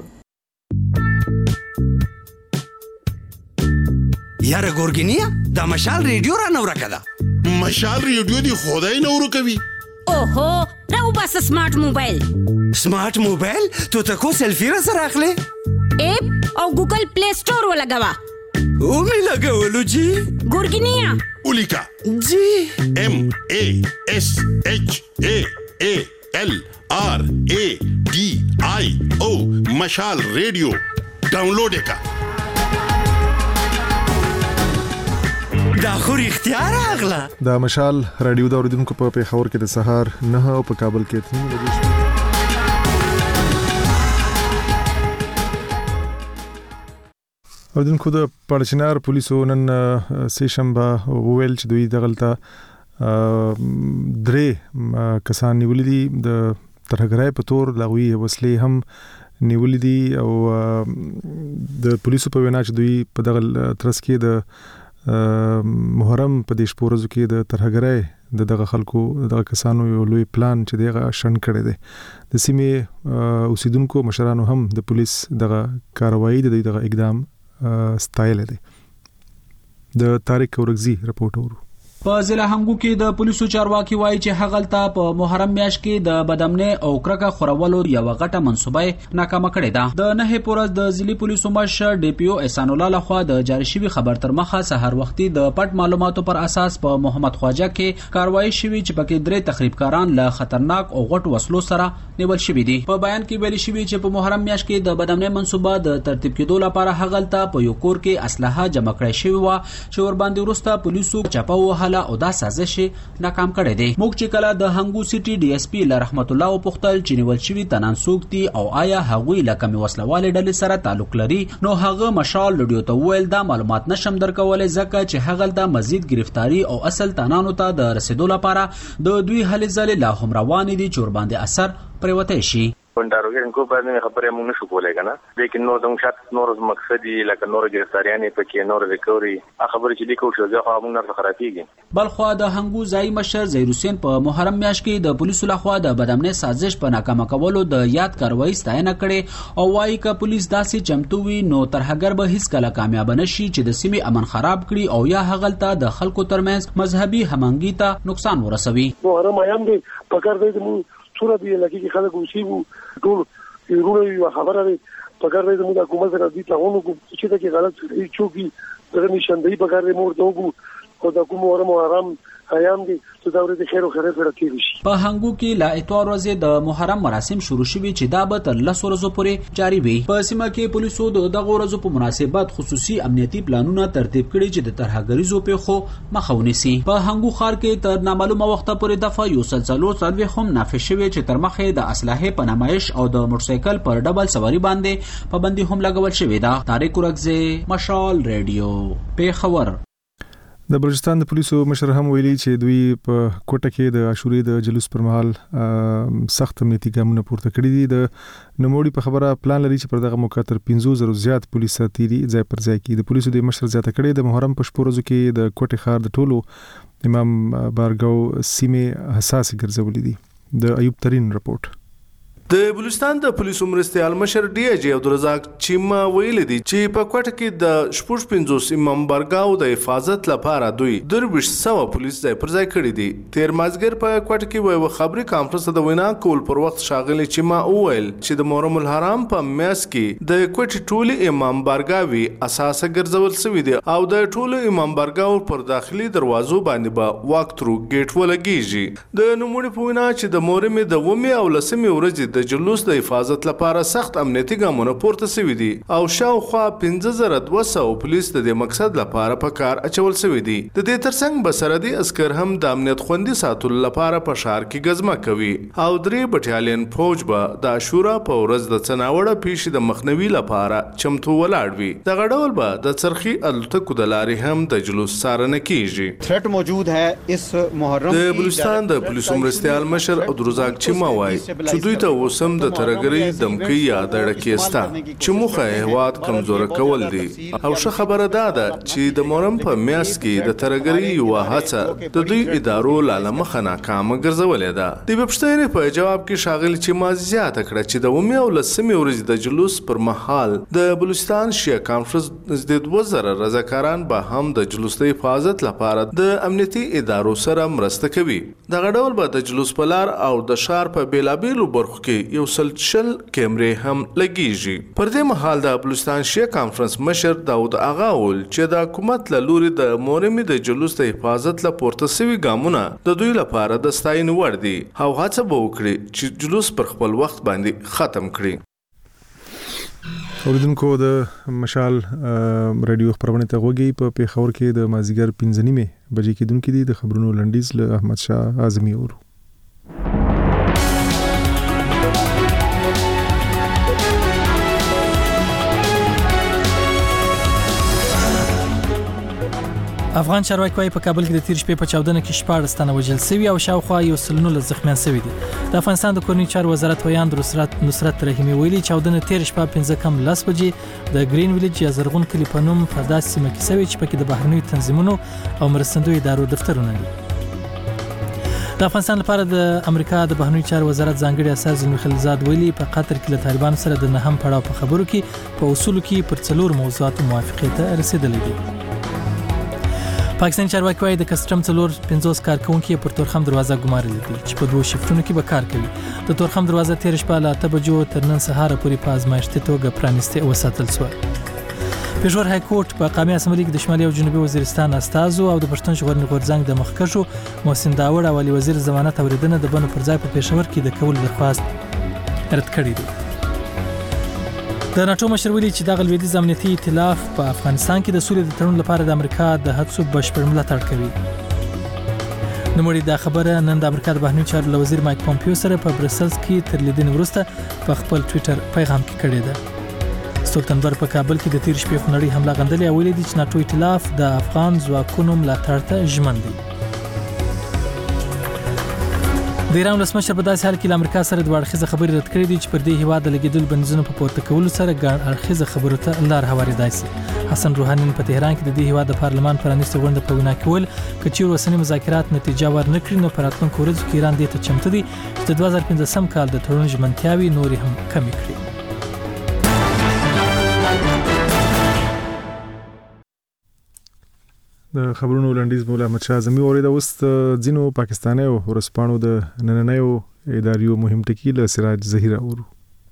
یاره ګورګینیا د مشال ریډیو را نور کړه. مشال ریډیو دی خدای نور کوي. اوهو راو بس سمارټ موبایل. سمارټ موبایل ته تکو سلفی را سره اخلي اپ او ګوګل پلی سٹور ولګوا او می لګولو جی ګورګینیا اولیکا جی ام ا اس اچ ا ا ال آر ا ډي آی او مشال ریډیو ډاونلوډ کا. دا خو رښتیا راغله. دا مشال رادیو دا اوریدونکو په پیښور کې د سهار نه او په کابل کې تنو بجې شو. اوریدونکو د پړچنار پولیسو نن سه شنبه وویل چې دوی دغلطه درې کسان نیولې دي د ترهګرۍ په تور لغوي وسلې هم نیولې دي او د پولیسو په وینا چې دوی په دغه ترڅ کې د محرم په دیش پورزو کې د ترهګرۍ د دغه خلکو دغه کسانو یو لوی پلان چې دغه شن کړی دی. د سیمې اوسیدونکو مشرانو هم د پولیس دغه کاروایی د دغه اقدام ستایل دي. د طارق اورغزي رپورټ اورو. په ضلع هنګو کې د پولیسو چارواکي وایي چې هغلته په محرم میاشت کې د بدامنې او کرکه خورولو یو غټه منصوبه ناکامه کړې ده. د نه پورز د ضلع پولیسو مشر ډي پی او احسان الله لخوا د جاری شوی خبر تر مخه سحر وختي د پټ معلوماتو پر اساس په محمد خواجه کې کاروایی شوی چې پکې درې تخریبکاران له خطرناک او غټ وسلو سره نیول شوی دي. په بیان کې ویل شوی چې په محرم میاشت کې د بدامنې منصوبه د ترتیب کېدو لپاره هغلته په یو کور کې اسلحه جمع کړې شوی و چې ور باندې ورسته پولیسو چاپه وهله او دا سازش ناکام کړی دی. موږ چې کله د هنګو سټي ډي اس پی ل رحمت الله او پختل چې نیول شوی تنان سوکتي او آیا هغوی لکه می وسلواله ډلې سره تعلق لري نو هغه مشال رادیو ته ویل دا معلومات نشم درکولای ځکه چې هغه د مزید گرفتاری او اصل تنانو ته د رسیدو لپاره د دوی هلې ځلې لا هم روان دي چې ور باندې اثر پروته شي. پنداروګر کو باندې خبره موږ نشو کولای کنه لیکن نو زموږ شات نور مقصدی لکه نور گرفتاریانه پکې نور ریکوري خبره چې لیکو شو ځکه موږ نه خرابېږي. بلخوا د هنګو ځای مشر زهیر حسین په محرم میاشت کې د پولیسو لخوا د بدامنې سازش په ناکامه کولو د یاد کاروایی ستاینه کړي او وايي ک پولیس داسې چمتو وي نو ترهګر به هیڅ کله کامیاب نشي چې د سیمې امن خراب کړي او یا هغلته د خلکو ترمنځ مذهبي همغږي ته نقصان ورسوي. محرم ایام دی پکړ دی مو صورت دی لکه چې خلک وسیبو ټول یوه یو خبره ده پکړ دی موږ حکومت سره دي تاونه کو چې دا کې غلط چوکي دغه نشاندهي پکړ دی موږ دوغو او د کوم ورم آرام ایام دي چې دا ورته خیر او خیر پر کېږي. په هنګو کې لا اتوار ورځې د محرم مراسم شروع شوي چې دا به تر لس ورځو پورې جاری وي. په سیمه کې پولیسو د دغه ورځو په مناسبت خصوصي امنیتي پلانونه ترتیب کړي چې د ترهګریزو پیښو مخه ونیسي. په هنګو ښار کې تر نامعلومه وخته پورې دفعه یو سلسله څلوي هم نافذ شوی چې تر مخه د اسلحه په نمایش او د موټرسایکل پر ډبل سواری باندې پابندي هم لګول شوې ده. طارق اورغزي مشال رادیو پیښور. د بلوچستان د پولیسو مشر هم ویلي چې دوی په کوټه کې د عاشوري د جلوس پر مهال سخت امنیتي ګامونه پورته کړي دي. د نوموړي په خبره پلان لري چې پر دغه موقع تر پنځه زره زیات پولیس ساتيري ځای پر ځای کې د پولیسو د مشر زیاته کړي. د محرم په شپو ورځو کې د کوټه ښار د ټولو امام بارګاو سیمه حساس ګرځولې دي. د ایوب ترين رپورټ. د بلوچستان د پولیسو مرستیال مشر ډي اي جي عبدالرزاق چیما ویل دي چې په کوټه کې د شپږ پنځوس امام بارګاو د حفاظت لپاره دوی درویش سو پولیس ځای پر ځای کړی دي. تیر مازګر په کوټه کې یو خبري کانفرنس د وینا کول پر وخت شاغلي چیما ویل چې د محرم الحرام په میاس کې د کوټه ټولي امام بارګاوي اساسه ګرځول شوی دي او د ټولو امام بارګاو پر داخلي دروازو باندې به واکترو ګیټ ولګیږي. د نوموړي په وینا چې د محرم د ومه او لسمه ورځې د جلوس د حفاظت لپاره سخت امنیتي ګامونه پورته شوي دي او شاوخوا پنځه زره دوه سوه پولیس د دې مقصد لپاره په کار اچول شوي دي. د دې ترڅنګ به سرحدي عسکر هم د امنیت خوندي ساتلو لپاره په ښار کې ګزمه کوي او درې بټالین فوج به د عاشورا په ورځ د څناوړه پیښې د مخنیوي لپاره چمتو ولاړ وي. دغه ډول به د څرخي الوتکو د لارې هم د جلوس څارنه کیږي. تھریٹ موجود ہے اس محرم. د بلوچستان د پولیسو مرستیال مشر عبدالرزاق چیما وایي چې دوی ته سم د ترګری دمکی یا د ډکیستا چې موخه هواد کمزور کول دي او ښه خبره ده چې د مورم په میاس کې د ترګری یو هڅه د دوی ادارو لاله مخه ناکامه ګرځولې ده. د وبشتنې په جواب کې شاغل چې ما زیاته کړه چې د ومه او لسمه ورځ د جلوس پر مهال د بلوچستان شیا کانفرنس د دوه زره رضاکاران به هم د جلوس د حفاظت لپاره د امنیتي ادارو سره مرسته کوي. دغه ډول به د جلوس پلار او د شار په بیلابیلو برخو کې یو سلسل کیمرې هم لګیږي. پر دې مهال د بلوچستان شیا کانفرنس مشر داود آغا ول چې د حکومت له لوري د مورمي د جلوس د حفاظت لپاره پورته شوي ګامونه د دوی لپاره د ستاینې وړ دي او هڅه به وکړي چې جلوس پر خپل وخت باندې ختم کړي. اوریدونکو د مشال رادیو خبرونه ته غوږی په پیښور کې د مازیګر پنځه نیمه بجې کې دونکو دي د خبرونو لنډیز له احمد شاه اعظمي اورو. افغان چارواکي وايي په کابل کې د تیر شپې په چاودنه کې شپږ تنه وژل شوي او شاوخوا یو سل نه زخمیان شوي دي. د افغانستان د کورنۍ چارو وزارت ویان نصرت نصرت رحیمي ویلي چاودنه تیر شپه پنځه کم لس بجې د گرین ویلیج یا زرغون کلی په نوم په داسې سیمه کې شوي چې پکې د بهرنیو تنظیمونو او مرستندوی ادارو دفترونه دي. د افغانستان لپاره د امریکا د بهرنیو چارو وزارت ځانګړي اساس زلمی خلیلزاد ویلي په قطر کې له طالبانو سره د نهم پړاو په خبرو کې په اصولو کې پر څلور موضوعاتو موافقه ته رسیدلې دي. پاکستان چارواکي وايي د کسټم څلور پنځوس کارکونکو پر تورخم دروازه ګمارلې دي چې په دوه شفتونو کې به کار کوي. د تورخم دروازه تیر شپه له اته بجو تر نن سهار پورې په ازمایښتي توګه پرانیسته وساتل شو. پېښور های کورټ په قومي اسمبلی کې د شمالي او جنوبي وزیرستان استازو او د پښتون ژغورنې غورځنګ د مخکښو محسن داوړ او علي وزیر ضمانت اوریدنه د بنو پر ځای په پېښور کې د کول درخواست رد کړی دی. د ناتو مشر ویلي چې د غلویدي امنیتي ائتلاف په افغانستان کې د سولې د تړون لپاره د امریکا د هڅو بشپړ ملاتړ کوي. نوموړي دا خبره نن د امریکا د بهرنیو چارو وزیر مایک پومپیو سره په برسلز کې تر لیدنې وروسته په خپل ټوئیټر پیغام کې کړی دی. سلطنبر په کابل کې د تیر شپې خونړۍ حمله غندلې او ویلي دي چې ناتو ائتلاف د افغان ځواکونو ملاتړ ته ژمن دی. د ایران ولسمشر په داسې حال کې له امریکا سره د واړخیزه خبرې رد کړې دي چې پر دې هیواد د لګیدل بنزونو په پورته کولو سره ګڼ اړخیزه خبرو ته لار هوارېدای شي. حسن روحاني په تهران کې د دې هیواد د پارلمان پرانیستې غونډه په وینا کې ویل چې چیرې اوسنی مذاکرات نتیجه ورنکړي نو په راتلونکو ورځو کې ایران دې ته چمتو دي چې د دوه زره پنځلسم کال د تړون ژمنتیاوې نورې هم کمې کړي. د خبرونو لنډیز مولا احمد شاه اعظمي اورید اوس ځینو پاکستاني او ورسپانو د نننیو اداریو مهم ټکی له سراج ظهیر اورو.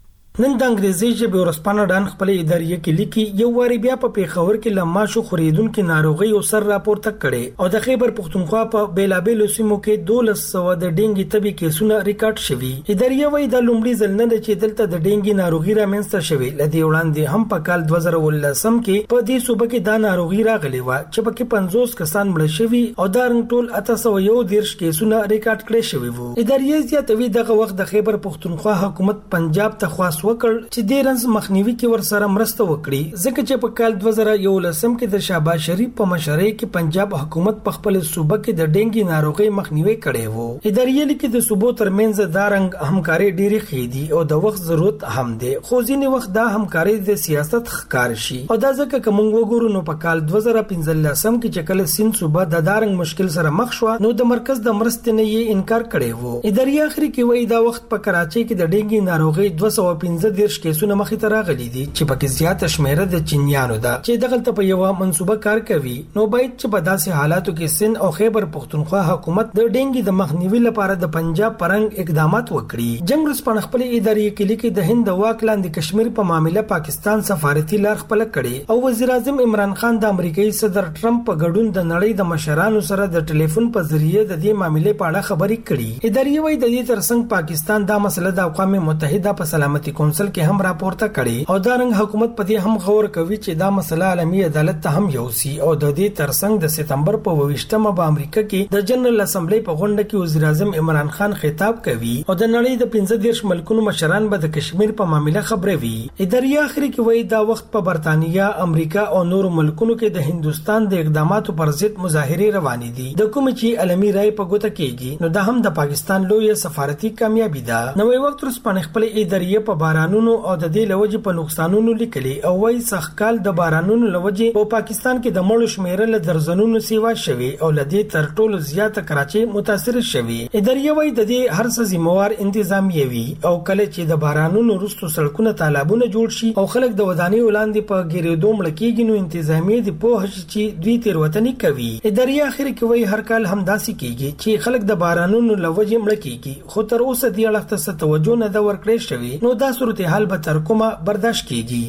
نن د انګریزي ژبې ورسپانه ډان خپل ادارې کې لیکي یو واری بیا په پیښور کې لماشو خریدونکو ناروغي او سر راپورته کړي او د خیبر پختونخوا په بیلابېلو سیمو کې دولس سو د ډینګي طبي کیسونه ریکارډ شوي. ادارې وایي د لومړي ځل نه چې دلته د ډینګي ناروغي رامنځته شوي لدی وړاندې هم په کال دوه زره ولسم کې په دې صوبه کې دا ناروغي راغلي و چې پکې پنځوس کسان مړ شوي او دا رنګ ټول اته سو یو دیرش کیسونه ریکارډ کړي شوي وو. ادارې زیاتوي دغه وخت د خیبر پختونخوا حکومت پنجاب ته خواست وکړ چې د رنز مخنیوي کې ور سره مرسته وکړي ځکه چې په کال دوه زره یو لسم کې د شهباز شریف په مشرۍ کې پنجاب حکومت په خپل صوبه کې د ډینګي ناروغي مخنیوي کړي وو. ادارې لیکي د صوبو ترمنځ دا رنګ همکاري ډېری خېدي او د وخت ضرورت هم دی خو ځینې وخت دا همکاري د سیاست ښکار شي او دا ځکه کوم وګورو نو په کال دوه زره پنځلسم کې چې کله سین صوبه د دارنګ مشکل سره مخ شو نو د مرکز د مرستې نه یې انکار کړي وو. ادارې اخري کې وایي دا وخت په کراچۍ کې د ډینګي ناروغي دوه سوه پنځه دیرش کیسونه مخې ته راغلي دي چې پکې زیاته شمیره د چینیانو ده چې دغلته په یو منصوبه کار کوي نو باید چې په داسې حالاتو کې سند او خیبر پختونخوا حکومت د ډینګي د مخنیوي لپاره د پنجاب پرنګ اقدامات وکړي. جنگ رسپان خپل ادارې کې لیکي د هند واک لاندې کشمیر په معاملې پاکستان سفارتي لار خپل کړي او وزیر اعظم عمران خان د امریکایي صدر ټرمپ په ګډون د نړۍ د مشرانو سره د ټلیفون په ذریعہ د دې معاملې په اړه خبرې کړي. ادارې وايي د دې ترڅنګ پاکستان دا مسله د اقوام متحده په سلامتي کونسل کې هم راپورته کړي او دا رنګ حکومت په دې هم غور کوي چې دا مسله عالمي عدالت ته هم یوسي او د دې ترڅنګ د سپتمبر په اوویشتمه په امریکا کې د جنرال اسمبلی په غونډه کې وزیر اعظم عمران خان خطاب کوي او د نړۍ د پنځه دیرش ملکونو مشران به د کشمیر په معاملې خبروي. ادارې اخري کې وایي دا وخت په برتانیا، امریکا او نورو ملکونو کې د هندستان د اقداماتو پر ضد مظاهرې روانې دي د کوم چې عالمي رائے په ګوته کېږي نو دا هم د پاکستان لوی سفارتي کامیابی ده. نوې وخت رسپانه خپل ادارې په بارانونو او د دې لوجه په نقصانونو لیکلي او وايي سخکال د بارانونو لوجه په پاکستان کې د مړو شمیره له درزنونو سیوا شوي او لدې تر ټولو زیاته کراچۍ متاثر شوي. ادارې وايي د دې هر څه ذمہوار انتظامیه وي او کله چې د بارانونو وروسته سړکونه تالابونه جوړ شي او خلک د ودانۍ ولاندې په ګیرېدو مړ کېږي نو انتظامیه د پوه شي چې دوی تیروتنې کوي. ادارې اخر کې وايي هر کال هم داسې کېږي چې خلک د بارانونو لوجه مړ کېږي خو تر اوسه دې اړخ ته توجه نه دا ورکړې شوی نو دا صورتحال به تر کومه برداشت کیږي.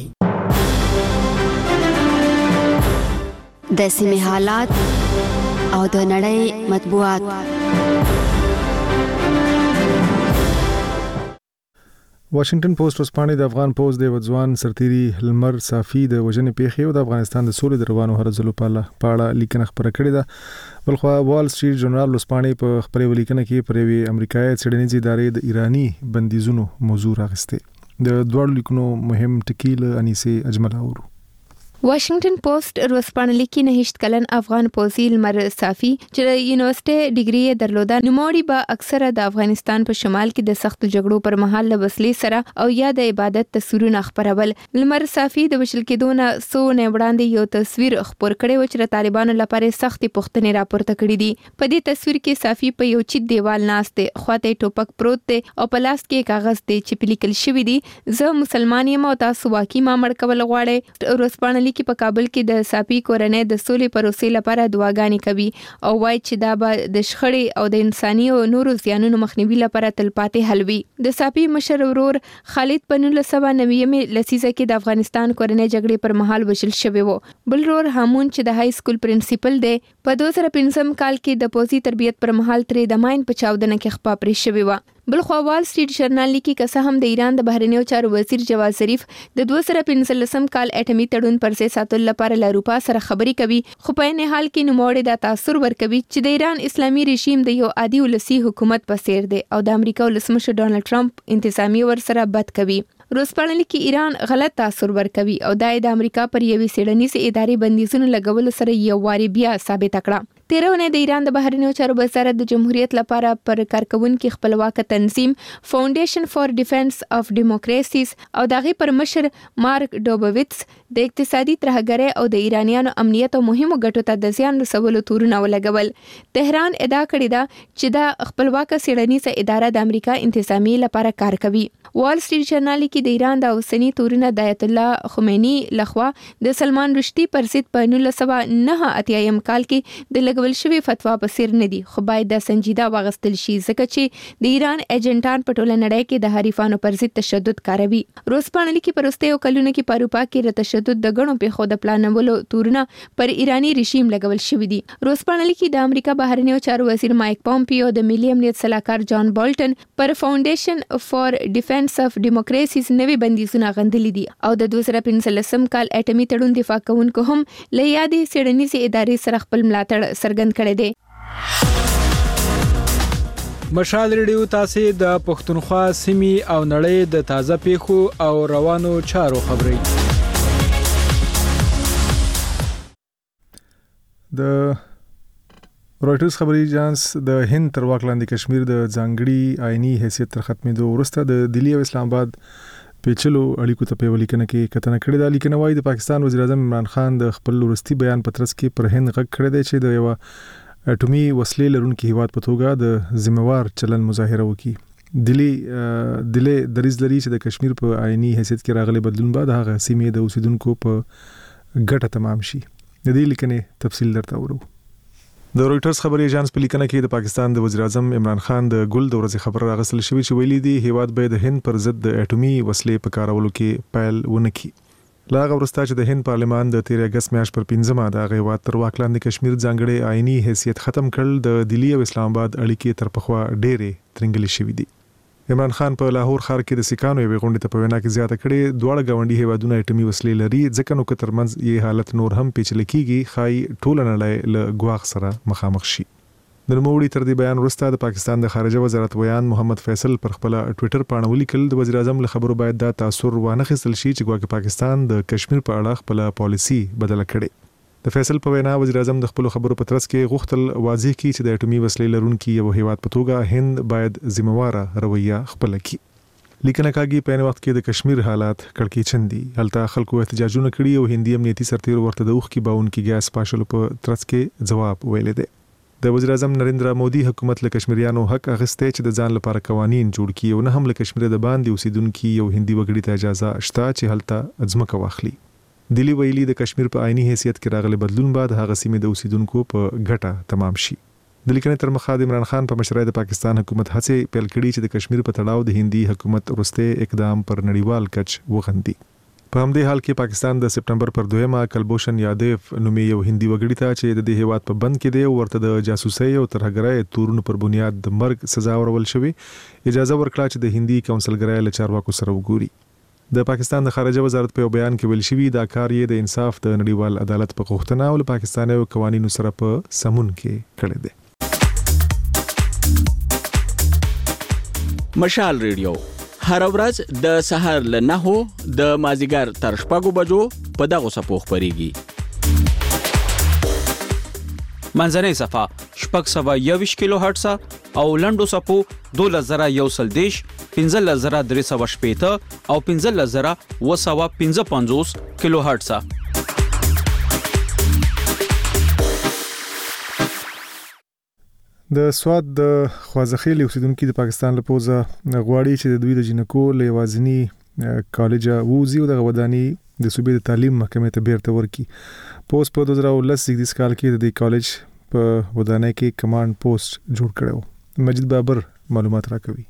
د سیمې حالات او د نړۍ مطبوعات. واشنگټن پوسټ ورسپانې د افغان پوز د وځوان سرتيري لمر صافي د وژنې پیښې او د افغانستان د سولې د روانو هرڅلو په اړه لیکنه خبره کړې ده. بلخو وال سټریټ جورنال ورسپانې په خبري لیکنه کې پر یوې امریکایي څېړنیزې ادارې د ایرانی بندیزونو موضوع راغسته. د دوړ لیکونو مهم ټکی له انیسه اجمل اورو. واشنگټن پوسټ ورسپانلی کې نه هیڅ کلن افغان پوزي لمر صافي چې د یونیورسيټي ډیګري درلوده نوموړي به اکثره د افغانستان په شمال کې د سخت جګړو پر مهال له وسلې سره او یا د عبادت تصویرونه خبرول. لمر صافي د وشل کېدو نه سو نه وړاندې یو تصویر خبر کړي و چې د طالبانو لپاره سختي پوښتنې راپورته کړې دي. په دې تصویر کې صافي په یو چت دیوال ناشته خواته ټوپک پروت دی او په لاس کې کاغذ دی چې پلیکل شوی دی زه مسلمان یم او تاسو واقعي ما مړ کول غواړئ. ورسپانلی کې په کابل کې د صافي کورنۍ د سولې پروسې لپاره دعاګانې کوي او وایي چې دا به د شخړې او د انساني او نورو زیانونو مخنیوي لپاره تلپاتې حل وي. د صافي مشر ورور خالد په نولس سوه نوي لسیزه کې د افغانستان کورنۍ جګړې پر مهال وژل شوی و. بل ورور هامون چې د های سکول پرنسپل دی په دوه زره پنځم کال کې د پوزي تربیت پر مهال ترې د ماین په چاودنه کې خپه پرې شوی و. بل خو وال سټریټ جورنال لیکي که هم د ایران د بهرنیو چارو وزیر جواد ظریف د دوه زره پنځلسم کال اټمی تړون پر ځای ساتلو لپاره له اروپا سره خبري کوي خو په نه حال کې نوموړي د تاثیر ورکوي چې د ایران اسلامي رژیم د یو عادي ولسی حکومت په څیر دی او د امریکا ولسمشر ډونالد ټرمپ انتظامی ور سره بد کوي. روسپانلی کې ایران غلط تاثیر ورکوي او د امریکا پر یوې سیډنیز ادارې بندیزونه لګول سره یو واری بیا ثابت کړه. تیرونه د ایران د بهرنیو چارو وزارت د جمهوریت لپاره پر کارکونکو خپلواک تنظیم فاونډیشن فار ډیفنس اف ډیموکراسیز او دغه پر مشر مارک ډوبویتس د اقتصادي ترهګرۍ او د ایرانیانو امنیت او مهمو ګټو ته د زیان رسولو تورونه ولګول. طهران ادعا کړې ده چې د خپلواک سیډنیز اداره د امریکا انتظامی لپاره کار کوي. وال سټریټ جورنال کې د ایران د اوسنی تورونه د آیت الله خمینی لخوا د سلمان رشدي پر ضد په نولس سوه نه اتیا کال کې د لګول شوی فتوا په سر نه دي خو باید د سنجیده واغستل شي ځکه چې د ایران ایجنټان په ټوله نړۍ کې د حریفانو پر ضد تشدد کاروي. روسپانلی کې پرسته او کلونه کې په اروپا کې د تشدد د غنو په خو د پلانولو تورونه پر ایرانی رژیم لګول شوی دي. روسپانلی کې د امریکا بهرنیو چارو وزیر مایک پومپیو د ملي امنیت سلاکار جان بولټن پر فاونډیشن فار ډیفنس اف ډیموکراسیز نوي بندیزونه غندلي دي او د دوه زره پنځلسم کال اټمی تړون دفاع کوونکو هم له یادې سیډنیز ادارې سره خپل ملاتړ څرګند کړی دی. مشال ریډیو تاسو د پښتونخوا سیمې او نړۍ د تازه پیښو او روانو چارو خبري. د رويټرز خبري اژانس د هند تر واک لاندې کشمیر د ځانګړي آئینی حیثیت تر ختمېدو وروسته د دلی او اسلام آباد پیچلو اړیکو ته په لیکنه کې کتنه کړې ده. لیکنه وايي د پاکستان وزیر اعظم عمران خان د خپل ورستي بیان پترس کې پر هند غږ کړی دی چې د یو اټومي وسلې لرونکي هیواد په توګه د ذمہوار چلن مظاهره وکړي. دلی دلی دریز لري چې د کشمیر په آئینی حیثیت کې راغلي بدلون بعد هغه سیمې د اوسیدونکو په ګټه تمام شي. د دې لیکنې تفصیل درته ورو. د رويټرز خبري اژانس په لیکنه کې د پاکستان د وزیر اعظم عمران خان د ګل د ورځې خبر راغسل شوی چې ویلي دی هیواد به د هند پر ضد د اټومي وسلې په کارولو کې پیل ونکړي. لا غوړستا چې د هند پارلمان د تیر اگست میاشت پر پنځمه د هیواد تر واک لاندې کشمیر ځانګړي آئینی حیثیت ختم کړل د دلی او اسلام آباد اړیکې تر پخوا ډېرې ترنګلې شوې دي. عمران خان په لاهور ښار کې د سکانو یو غونډه ته په وینا کې زیاته کړې دواړه غونډي هیوادونه اټومي وسلې لري ځکه نو کتر منځ یې حالت نور هم پیچلې کیږي خای ټول نه له ګواخ سره مخامخ شي. د نوموړي تر دې بیان وروسته د پاکستان د خارجه وزارت ویان محمد فیصل پر خپل ټوئیټر باندې ولیکل د وزیر اعظم له خبرو باید دا تاثر وانه خستل شي چې ګواکې پاکستان د کشمیر په اړه خپل پالیسی بدل کړي. د فیصل په وینا وزیر اعظم د خپل خبرو په ترڅ کې غوښتل واضح کړي چې د اټومي وسلې لرونکي یو هیواد په توګه هند باید ذمہواره رویه خپل کړي. لیکنه کاږي په وخت کې د کشمیر حالات کړکېچن دي. هلته خلکو احتجاجونه کړي او هندي امنیتي سرتیر ورته د اوخ کې باون کې ګاز پاشلو په ترڅ کې جواب ویل دي. د وزیر اعظم نریندرا مودي حکومت له کشمیریانو حق اخیسته چې د ځان لپاره قوانين جوړ کړي او نه هم له کشمیر د باندې اوسیدونکو یو هندي وګړي ته اجازه شته چې هلته ځمکه واخلي. دلی ویلي د کشمیر په آئینی حیثیت کې راغلي بدلون بعد هغه سیمې د اوسیدونکو په ګټه تمام شي. د لیکنې تر مخه د عمران خان په مشرۍ د پاکستان حکومت هڅې پیل کړي چې د کشمیر په تړاو د هندي حکومت ورسته اقدام پر نړیوال کچ وغندي. په همدې حال کې پاکستان د سپټمبر پر دویمه کلبوشن یادیف نومي یو هندي وګړي ته چې د دې هیواد په بند کې دی ورته د جاسوسۍ او ترهګرۍ تورونو پر بنیاد د مرګ سزا ورول شوې اجازه ورکړه چې د هندي کونسلګرۍ له چارواکو سره وګوري. د پاکستان د خارجه وزارت په بیان کې ویل شوی دا کار یې د انصاف د نړیوال عدالت په غوښتنه او له پاکستاني قوانینو سره په سمون کې کړی دی. مشال ریډیو هر ورځ د سحر له نهو د مازیګر تر شپږو بجو په دغه صفو خبريږي. منځنۍ صفه شپږ سوه یوویشت کیلو هرټز او لنډو صفو دولس زره یو سل دیش پنځلس زره درې سوه شپېته او پنځلس زره اوه سوه پنځه پنځوس کیلو هرټز. د سواد د خوازخیل اوسیدونکو د پاکستان له پوزه غواړي چې د دوی د جنکو له یوازینی کالج ووزي او د ودانی د صوبې د تعلیم محکمې ته بیرته ورکي. پوس په دوه زره ولس سیدیس کال کې د دې کالج په ودانی کې کمانډ پوسټ جوړ کړو. مجید بابر معلومات راکوي.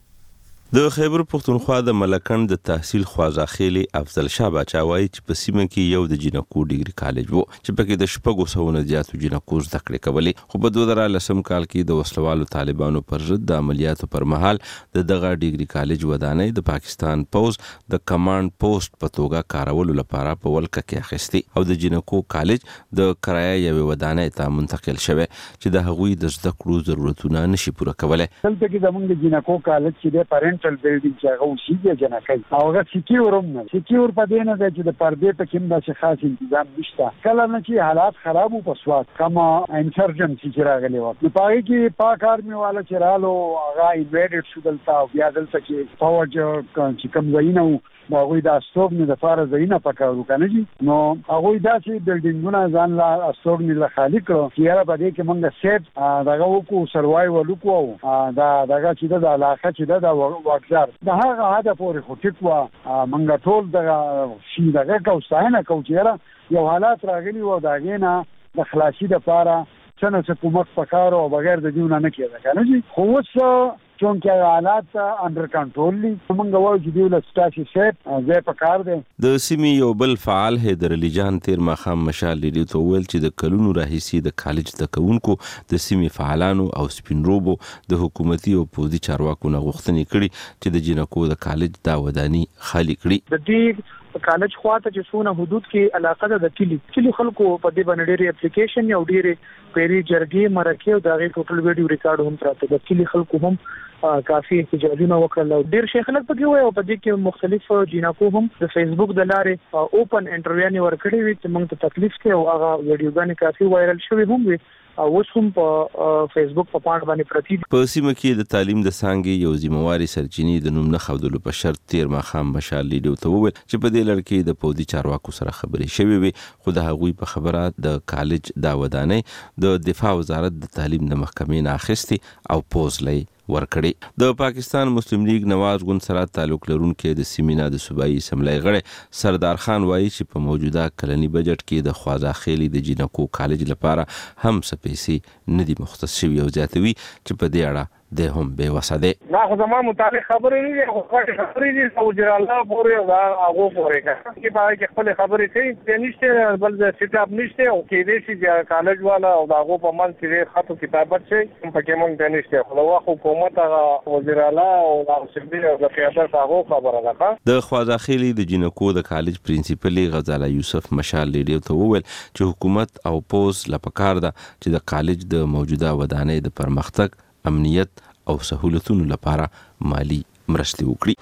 د خیبر پختونخوا د ملکن د تحصیل خوازاخیلی افضل شاه باچا وایي چې په سیمه کې یو د جنکو ډیګري کالج وو چې پکې د شپږو سوو نه زیاتو جنکو زده کړې کولې، خو په دوه زره لسم کال کې د وسلوالو طالبانو پر ضد د عملیاتو پر مهال د دغه ډیګري کالج ودانۍ د پاکستان پوز د کمانډ پوسټ په توګه کارولو لپاره په ولکه کې اخیستي او د جنکو کالج د کرایه یوې ودانۍ ته منتقل شوی چې د هغوی د زده کړو ضرورتونه نشي پوره کولای. دلته کې زموږ د جنکو کالج چې د پرنټ بلډینګ چې هغه اوسېږي جنکۍ او هغه سکیور هم نه سکیور په دې نه دی چې د پردې په کې هم داسې خاص تنظیم نشته. کله نه چې حالات خراب وو په سواد کومه انسرجنسي چې راغلی وه نو په هغې کې پاک آرمي والا چې رالو هغه انویډډ شو دلته او بیا دلته کې فوج چې کوم ځایونه وو نو هغوی د استوګنې دپاره ځایونه پکار وو که نه جي نو هغوی داسې بلډینګونه ځان له استوګنې له خالي کړو چې یاره په دې کې موږ سیف دغه وکړو سروایول وکړو دا دغه چې ده د علاقه چې ده د واکزار د هغه حده پورې خو ټیک وه موږ ټول دغه شي دغه کوو ستاینه کوو چې یاره یو حالات راغلي وو د هغې نه د خلاصي دپاره څه نه څه کومک پکار او بغیر د دې نه نه کېده که نه جي خو اوس چونکه حالات انډر کنټرول دي موږ وایو چې دوی له ستاسې سیف ځای پکار دی. د سیمې یو بل فعال حیدر علي جان تیر ماښام مشال ریډیو ته وویل چې د کلونو راهیسې د کالج زده کوونکو د سیمې فعالانو او سپین روبو د حکومتي او پوځي چارواکو نه غوښتنې کړي چې د جنکو د کالج دا وداني خالي کړي. د دې کالج خواته چې څونه حدود کې علاقه ده د کلی کلی خلکو په دې باندې ډېرې اپلیکیشن یو ډېرې پیری جرګې مرکې او د هغې ټوټل ویډیو ریکارډ هم پراته د کلی خلکو هم کافي احتجاجونه وکړل او ډېر شي خلک پکې وایي او په دې کې مختلف جنکو هم د فیسبوک د لارې اوپن انټرویوانې ورکړې وي چې موږ ته تکلیف کوي او هغه ویډیوګانې کافي وایرل شوې هم وي او اوس هم په فیسبوک په پاڼه باندې پرتی دي. په سیمه کې د تعلیم د څانګې یو ذمہواري سرچینې د نوم نه ښودلو په شرط تیر ماښام مشال ریډیو ته وویل چې په دې لړ کې د پوځي چارواکو سره خبرې شوې وي خو د هغوی په خبره د کالج دا ودانۍ د دفاع وزارت د تعلیم د محکمې نه اخیستې او پوز لای ورکړي. د پاکستان مسلم لیگ نواز ګوند سره تعلق لرونکي د سیمینا د صوبایي اسمبلی غړی سردار خان وایي چې په موجوده کلني بجټ کې د خوازاخیلي د جنکو کالج لپاره هم څه پیسې نه دي مختص شوي او زیاتوي چې په دې اړه د هم بے وسه دی. ما خو زما متعلق خبرې نه دي خو خبرې دي او وزیر الله پورې او هغه پورې کې په کې خپل خبرې کوي چې نشته بل سیټ اپ نشته او کې دې چې کالج والا او هغه په من کې خاطو کتابت شي په کې مونږ ته نشته خو هغه حکومت هغه وزیر الله او د او د قیادت هغه خبره ده. د خوازاخیلي د جنکو د کالج پرنسپل غزاله یوسف مشال ریډیو ته وویل چې حکومت او پوز لپاره ده چې د کالج د موجوده ودانۍ د پرمختګ امنیت او سہولتونو لپاره مالی مرستې وکړي.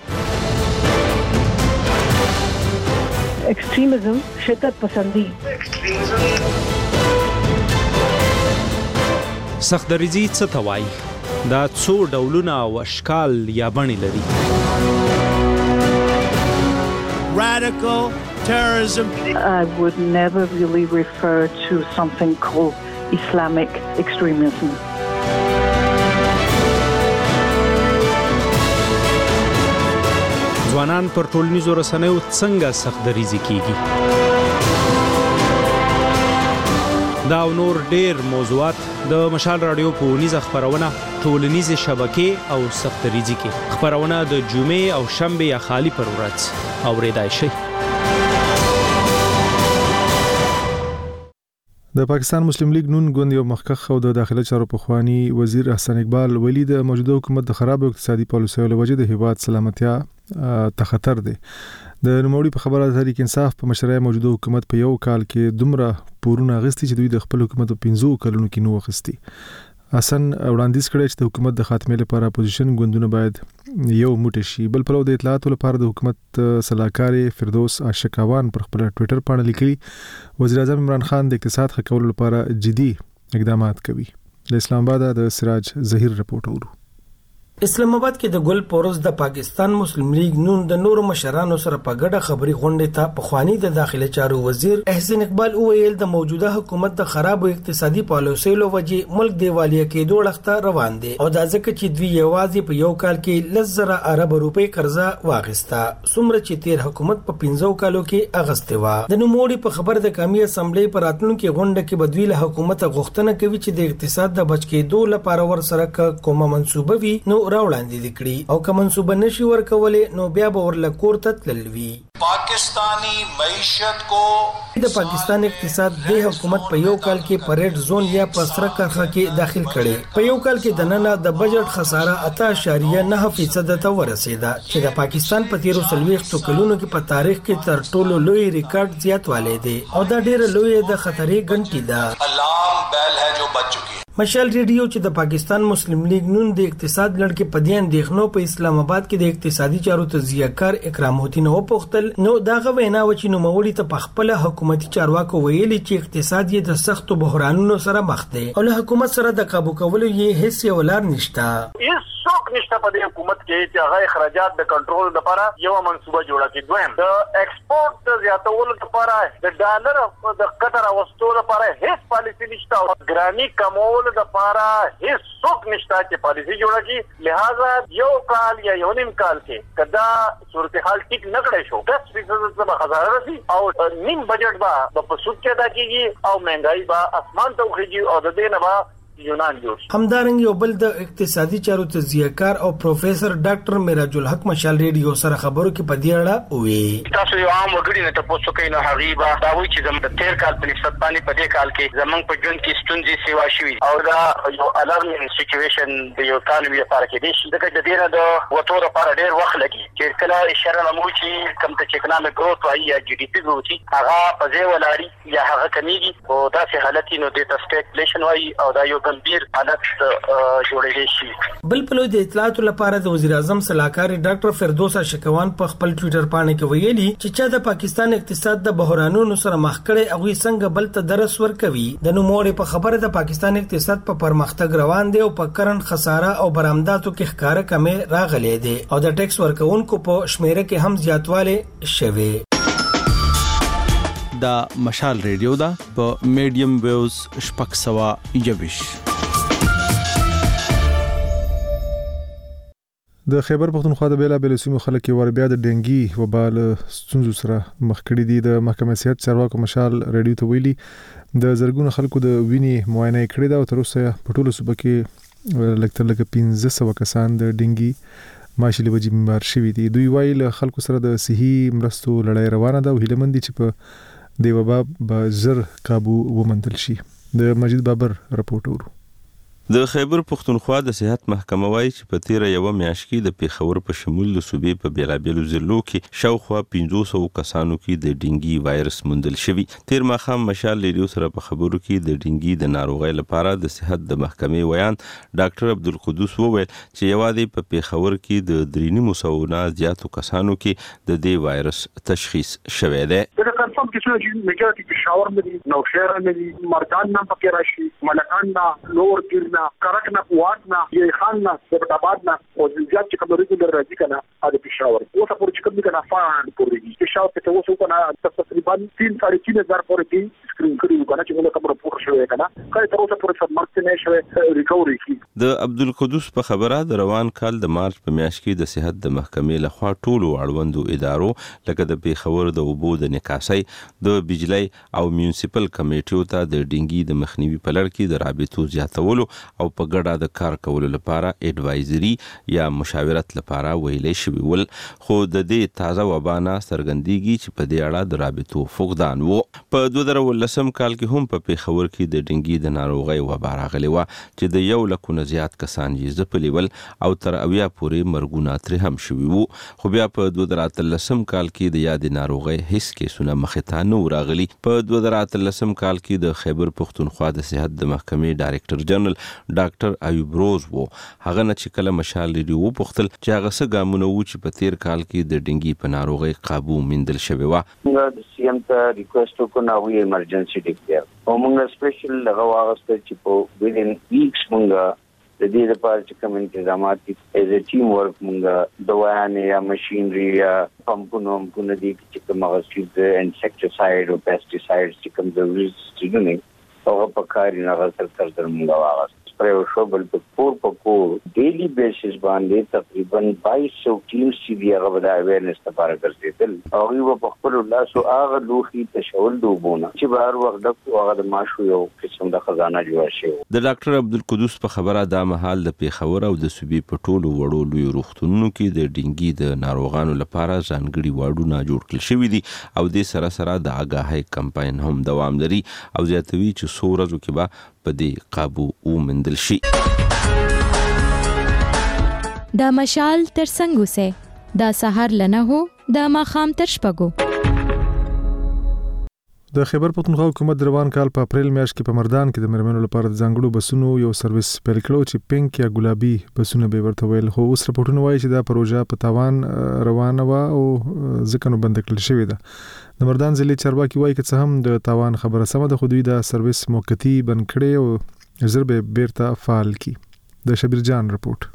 ایکستریمزم شدت پسندی سختدریزي څه ته وایي دا څو ډولونه او اشکال یا بڼې لري. Radical terrorism. I would never really refer to something called Islamic extremism. ځوانان پر ټولنیزو رسنیو څنګه سختدریزي کیږي دا او نور ډېر موضوعات د مشال رادیو په ونیزه خبرونه ټولنیزې شبکې او سختدریزي کې خبرونه د جمعې او شنبه یا خالی پر ورځ اورېدای شي. د پاکستان مسلم لیگ نون ګوند یو مخکخ او د داخله چارو پخوانی وزیر احسان اقبال ولی د موجوده حکومت د خراب اقتصادي پالیسیو له وجې د هیواد سلامتیا ته خطر دی. د نوموړي په خبره تحریک انصاف په مشرۍ موجوده حکومت په یو کال کې دومره پورونه غستی چې دوی د خپل حکومت په پنځو کلونو کې نو غستی. حسن وړاندیز کړی چې د حکومت د خاتمې لپاره اپوزیشن ګوندونه باید یو موټی شي. بل پلو د اطلاعاتو لپاره د حکومت صلاحکار فردوس عاشقوان پر خپل ټوئیټر باندې لیکلي وزیر اعظم عمران خان د اقتصاد ښه کولو لپاره جدي اقدامات کوي. د اسلام آباد د سراج ظهیر رپورټ اورو. اسلام آباد کې د ګل پورز د پاکستان مسلم لیگ نون د نورو مشرانو سره په ګډه خبري غونډه ته په خواني د داخله چارو وزیر احسان اقبال وویل د موجوده حکومت د خراب اقتصادي پالیسیو له وجې ملک دیوالیا کې دوه لخته روان دي او دا ځکه چې دوی یوازې په یو کال کې لزر ارب روپۍ قرضه واغسته څومره چې تیر حکومت په پنځو کالو کې اغسته و. د نوموړي په خبر د قومي اسمبلی پر راتلونکو غونډه کې بدوی له حکومت غوښتنه کوي چې د اقتصاد د بچ کېدو لپاره ور سره کومه منسوبه وي نو راوړاندې دکړي او که منسوبه نشي ورکولې نو بیا به ورله کور ته تللوي. پاکستانی معیشت کو د پاکستان اقتصاد د حکومت په یو کال کې پریډ زون یا پسره کرخه کې داخل کړي. په یو کال کې د نننه د بجټ خساره اته اعشاریه نه فیصد ته ورسیده چې د پاکستان په تیرو څلوېښتو کلونو کې په تاریخ کې تر ټولو لوی ریکارډ زیاتوالی دی او دا ډېره لوی د خطرې ګنټي ده. الارم بیل ہے جو بج چکی ہے. مشال ریډیو چې د پاکستان مسلم لیگ نون د اقتصاد لړ په دې اندېښنو په اسلام آباد کې د اقتصادي چارو تجزیه‌کار اکرام هوتی نو پوښتل نو دا غوښنه و چې نو مولي ته په خپل حکومتي چارواکو ویلي چې اقتصاد یې د سختو بحرانونو سره مخ دی او له حکومت سره د قابو کولو یې هیڅ یو لار نشته. هیڅ نشته په دې حکومت کې چې هغه اخراجات د کنټرول لپاره یو منصوبه جوړه کړي. دویم د ایکسپورت د زیاتولو لپاره د ډالر د قطر اوستو لپاره هیڅ پالیسی نشته او ګرانی کمول د لپاره هیڅ څوک نشته چې پالیسی جوړه کړي. لہذا یو کال یا یو نیم کال کې کدا صورتحال ټیک نه کړی شو دس فیصد څخه خساره رسی او نیم بجټ به په سود کې ادا کیږي او مهنګای به اسمان ته وخیږي او د دې نه به همدارنګ یو بل د اقتصادي چارو تجزیه‌کار او پروفیسور ډاکټر میراج الحق مشال ریډیو سره خبرو کې پدې اړه وی تاسو یو عام وګړي نه تاسو کوي نو حقیقت دا وایي چې زموږ د تیر کال په نسبت باندې په دې کال کې زموږ په ژوند کې ستونزې سیوا شوي او دا یو الارمینګ سچويشن د یو اکانومي لپاره کې دي چې د دې نه د وټو لپاره ډېر وخت لګي چې کله اشاره لمو چې کم ته چې اکانومي ګروث وایي یا جی ډي پی ګروث هغه په ځای ولاړی یا هغه کمیږي او دا څه حالت نو د سټیګفلیشن وایي او دا یو گمبیر حالت جوړېږي شي. بل په د اطلاعاتو لپاره د وزیر اعظم صلاحکار ډاکټر فردوس عاشقوان په خپل ټوئیټر باندې کې ویلي چې چې د پاکستان اقتصاد د بحرانونو سره مخ کړي او څنګه بل ته درس ورکوي. د نوموړي په خبره د پاکستان اقتصاد په پرمختګ روان دی او په کرن خساره او برآمداتو کې ښکارا کمې راغلي دي او د ټیکس ورکونکو په شمیره کې هم زیاتواله شوي. دا مشال ریډیو دا په میډیم ویوز شپږ سوه یوویش. د خیبر پختونخوا د بیلابېلو سیمو خلک ور بیا د ډنګي وبا له ستونزو سره مخ کړي دي. د محکمې صحت چارواکو مشال ریډیو ته ویلي د زرګونو خلکو د وینې معاینه کړې ده او تر اوسه په ټولو صوبه کې لکه لکه پنځه سوه کسان د ډنګي ماشي له وجې بیمار شوي دي. دوی وایي له خلکو سره د صحي مرستو لړۍ روانه ده او هیله مند دي چې په دې وبا به زر قابو وموندل شي. د مجید بابر رپورټ ورو. د خیبر پختونخوا د صحت محکمه وايي چې په تیره یو میاشت کې د پیښور په شمول د صوبې په بیلابېلو ضلعو کې شاوخوا پنځه سوه کسانو کې د ډینګي وایرس موندل شوی. تیر ماښام مشال ریډیو سره په خبرو کې د ډینګي د ناروغۍ لپاره د صحت د محکمې ویان ډاکټر عبدالقدوس وویل چې یوازې په پیښور کې د درې نیمو سوو نه زیاتو کسانو کې د دې وایرس تشخیص شوی دی. دا کنفرم کیسه چې میجورټي پیښور مې نو شهر مې مردان نام پکې راشي ملکان نا لور ګرنا کرکنا پواتنا یې خاننا سبتابادنا او زیات چې کوم ریګولر راځي کنه د پیښور اوسه پورې چې کوم کنه فاند پورې پیښور ته اوسه کنه تقریبا تین ساړه تین هزار پورې کې سکرین کړي کنه چې موږ کوم پورې شوې کنه کله تر اوسه پورې څه مرګ نه شوې ریکوري کی. د عبدالقدوس په خبره د روان کال د مارچ په میاشت کې د صحت د محکمې لخوا ټولو اړوندو ادارو لکه د پیښور د اوبو د نکاسۍ د بجلی او میونسپل کمیټو ته د ډینګي د مخنیوي په لړ کې د رابطو زیاتولو او په ګډه د کار کولو لپاره اډوایزري یا مشاورت لپاره ویلې شوی ول، خو د دې تازه وبانه څرګندېږي چې په دې اړه د رابطو فقدان وو. په دوه زره ولسم کال کې هم په پیښور کې د ډینګي د ناروغۍ وبا راغلې وه چې د یو لکو نه زیات کسان یې ځپلي ول او تر اویا پورې مرګونه ترې هم شوي وو. خو بیا په دوه زره اتلسم کال کې د یادې ناروغۍ هیڅ کیسونه مخې ته نه وو راغلي. په دوه زره اتلسم کال کې د خیبر پښتونخوا د صحت د محکمې ډایرکټر جنرال ډاکټر ایوب روز وو. هغه نه چې کله مشال لري وپوښتل چې هغه څه ګامونه وو چې په تیر کال کې د ډینګي په ناروغۍ قابو موندل شوې وه. موږ د سی ایم ته ریکوست وکړو نو وی ایمرجنسي ډیکلیئر او موږ سپیشل هغه واغسته چې په ویدین ویکس موږ د دې لپاره چې کوم انتظامات دي ایز ا ټیم ورک موږ دوايانې یا ماشينري یا پمپونو موږ دي چې کوم هغه چې انسیکټیساید او پیسټیساید چې کوم ضروري ستوني هغه په کار نه غوښتل تر در موږ واغسته سپری او شوبل په کور په کور ډیلی بیسس باندې تقریبا بایس سو ټیمز چې دی هغه د اویرنس لپاره ګرځیدل او یو په خپل لاسو هغه لوخي تشول دوبونه چې بهر وخت د هغه د ماشو یو قسم د خزانه جوړ شي. د ډاکټر عبدالقدوس په خبره دا مهال د پیښور او د صوبې په ټولو وړو لوی روغتونونو کې د ډینګي د ناروغانو لپاره ځانګړي واډونه جوړ کړل شوي دي او د سره سره د آګاهۍ کمپاین هم دوام لري او زیاتوي چې څو ورځو کې به په دې قابو وموندل شي. دا مشال تر څنګه سه دا سحر لنه هو دا ماخام تر شپګو. د خیبر پښتونخوا حکومت روان کال په اپریل میاشت کې په مردان کې د مرمنو لپاره د ځانګړو بسونو یو سرویس پیل کړو چې پینک یا ګلابي بسونه به ورته ویل، خو اوس راپورټونه وایي چې دا پروژه په تاوان روانه و او ځکه نو بند کړل شوې ده. د مردان ضلع چارواکي وایي چې څه هم د تاوان خبره سمه ده، خو دوی دا سرویس موقتی بند کړي او زر به بیرته فعال کی. د شبیر جان رپورټ.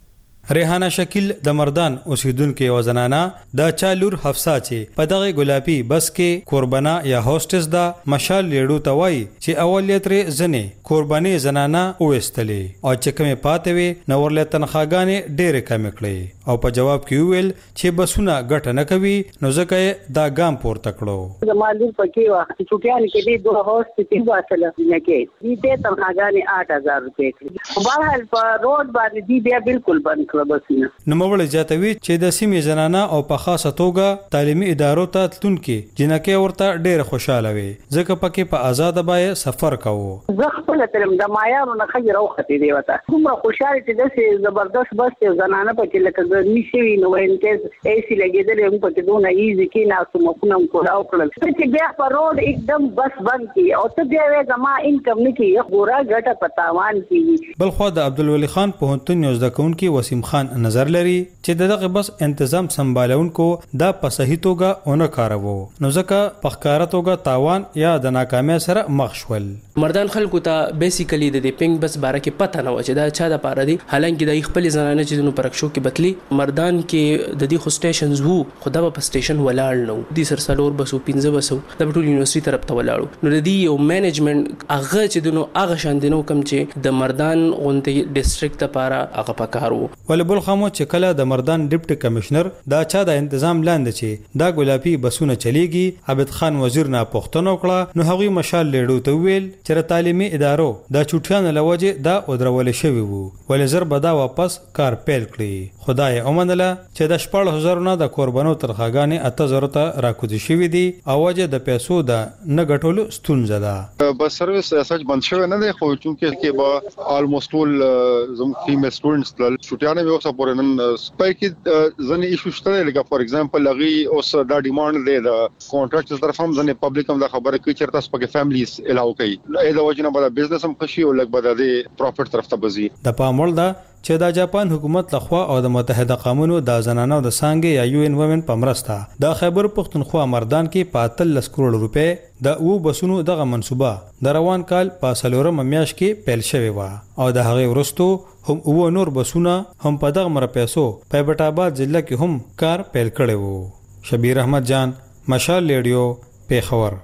ریحانه شکیل د مردان اوسیدونکو یو زنانه د چالور حفصه چې په دغه ګلابي بس کې قربانه یا هوسټس دا مشال لیړو ته وای چې اولیت ری زنه قرباني زنانه وېستلې او چې کومه پاتې وي نو ورله تنخواګانې ډېرې کم کړې او په جواب کې ویل چې بسونه ګټه نه کوي نو ځکه دا ګام پورته کړو. زمالو پکې وا چې چوکیان کې دې دوه هوسټ چې واسله نه کې دې تنخواګانې آठ هزار روپۍ کړې. بهرحال په روډ باندې دې بیا بالکل بند نو مول جاتوي چې د سیمې زنانه او په خاصه توګه تعلیمي ادارو ته تلونکي جنکه ورته ډېر خوشاله وي ځکه پکې په آزاد بای سفر کوو. زه خپل ترم د مایانو نه خیر او ختی دی وته کومه خوشاله چې د زبردست بس زنانه پکې لکه ګرمي شوی نو انکیز ایسی لګیدل هم پکې دونه ایزي کې ناسو مخونه کولا او کړل چې بیا په روډ एकदम بس بند کی او ته بیا زما انکم نه کی غورا ګټه پتاوان کی. بل خو د عبدالولی خان په هنتون یوز دکون کې وسیم خان نظر لري چې دغه بس تنظیم سمبالونکو دا په صحیح توګه اون کارو نو ځکه په ښکارا توګه تاوان یا د ناکامۍ سره مخ شول. مردان خلکو ته بیسیکلی د دې پینګ بس باره کې پته نه و چې دا چا د پاره دی، حالانکه د خپل زنانه چې نو پرکشو کې بتلی مردان کې د دې خو سټیشنز وو خو دا په سټیشن ولاړ نو د سرسالور بسو پنځه بسو د ټول یونیورسيټي طرف ته ولاړو نو د دې یو مینجمنت هغه چې دنو هغه شان دینو کم چې د مردان غونډه ډیسټریکټ لپاره هغه پکارو. ول بل خمو چې کله د مردان ډیپټي کمشنر دا چا د تنظیم لاندې چې دا ګلابي بسونه چلیږي عبد خان وزیر نه پښتنو کړه نو هغه مشال لیډو ته ویل چې تعلیمي ادارو دا چوټیان لوجه دا ودرول شوی وو ولې زر بدا واپس کار پیل کړی. خدای اومنله چې د شپږ هزار نه د قربانو ترخاګانې اته زره ته راکوځي شوی دي او وجه د پیسو دا نه غټولو ستونزه ده. بس سرویس سچ بند شوی نه دی خو چونکه کې با آلموست ټول زم فیمیل سټوډنټس د چوټیان به اوسه پورې نن سپای کې ځنې ایشو شته لکه فور ایگزامپل لغي اوس دا ډیماند دی د کانټراکټ طرف هم ځنې پبلک هم دا خبره کوي چې تاسو پکې فیملیز الاو کوي دا وجنه به بزنس هم خشي او لګ به د پروفټ طرف ته بزي. د پامول دا چې د جاپان حکومت لخوا او د متحده قومونو د زنانو د سانګي یا یو ان وومن په مرسته د خیبر پښتونخوا مردان کې پاتل کروڑ روپے د او بسونو دغه منصوبه د روان کال په سلورم میاش کې پیل شوی و او د هغه ورستو هم او نور بسونه هم په دغه مر پیسو په بیت آباد ضلع کې هم کار پیل کړي وو. شبیر احمد جان مشال لیډیو پیښور.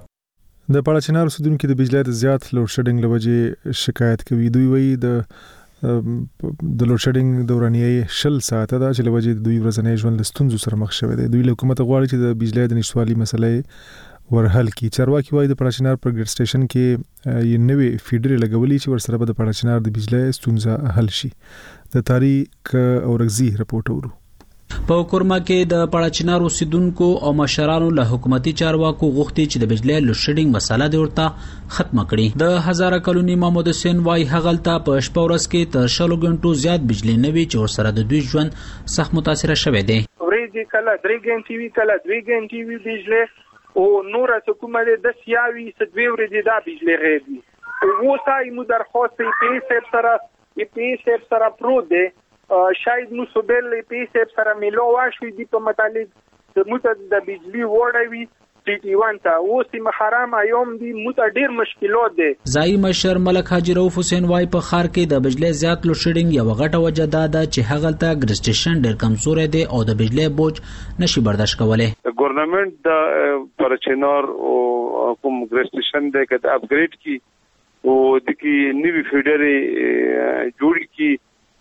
د پاړچنار اوسیدونکو د بجلی د زیات لوډ شیډینګ لوجه شکایت کوي. دوی وایي د د لوډ شیډینګ دورانیه شل ساعته دا چې لوجه دوی ورځنی ژوند له ستونزو سره مخ شوي دي. دوی له حکومت غواړي چې د بجلی د نشټوالي مسلې ورحل کی. چارواکي وايي د پړاچنار پر ګریډ سټیشن کې یې نوې فیډر لګولې چې ورسره به د پړاچنار د بجلی ستونزه حل شي. د تاریخ او رغزي رپورټ ورو. په کورما کې د پړاچنار اوسیدونکو او مشرانو له حکومتي چارواکو غوښتي چې د بجلی لوډ شیډینګ مسله د ورته ختم کړي. د هزاره کلونی محمد حسین وايي هغلته په شپه ورځ کې تر شلو غنټو زیات بجلی نه وي چې ورسره د دوی ژوند سخت متاثر شوی دی. ورېږي کله درې غنټې وي کله دوه غنټې وي بجلی او نور حکومت د سیاوي سدوي ورېږي دا بجلی غېږي. او وسای مو درخواست پی سیب سره پی سیب سره پرو دی شاید نو سوبل پی سیب سره ملو واشوي دی په متعلق د موته د بجلی وړوي ټي ټي وان ته اوس محرم ایوم دی موته ډیر مشکلات دي. ځای مشر ملک حاجی رؤف حسین وايي په خار کې د بجلی زیات لوډ شیډینګ یو غټه وجه ده چې هغلته ګریډ سټیشن ډیر کمزور دی او د بجلی بوج نشي برداشت کولای. ګورنمنت د پرچنار او کوم ګریډ سټیشن د کډ اپګریډ کی او د کی نیوی فیډر جوړ کی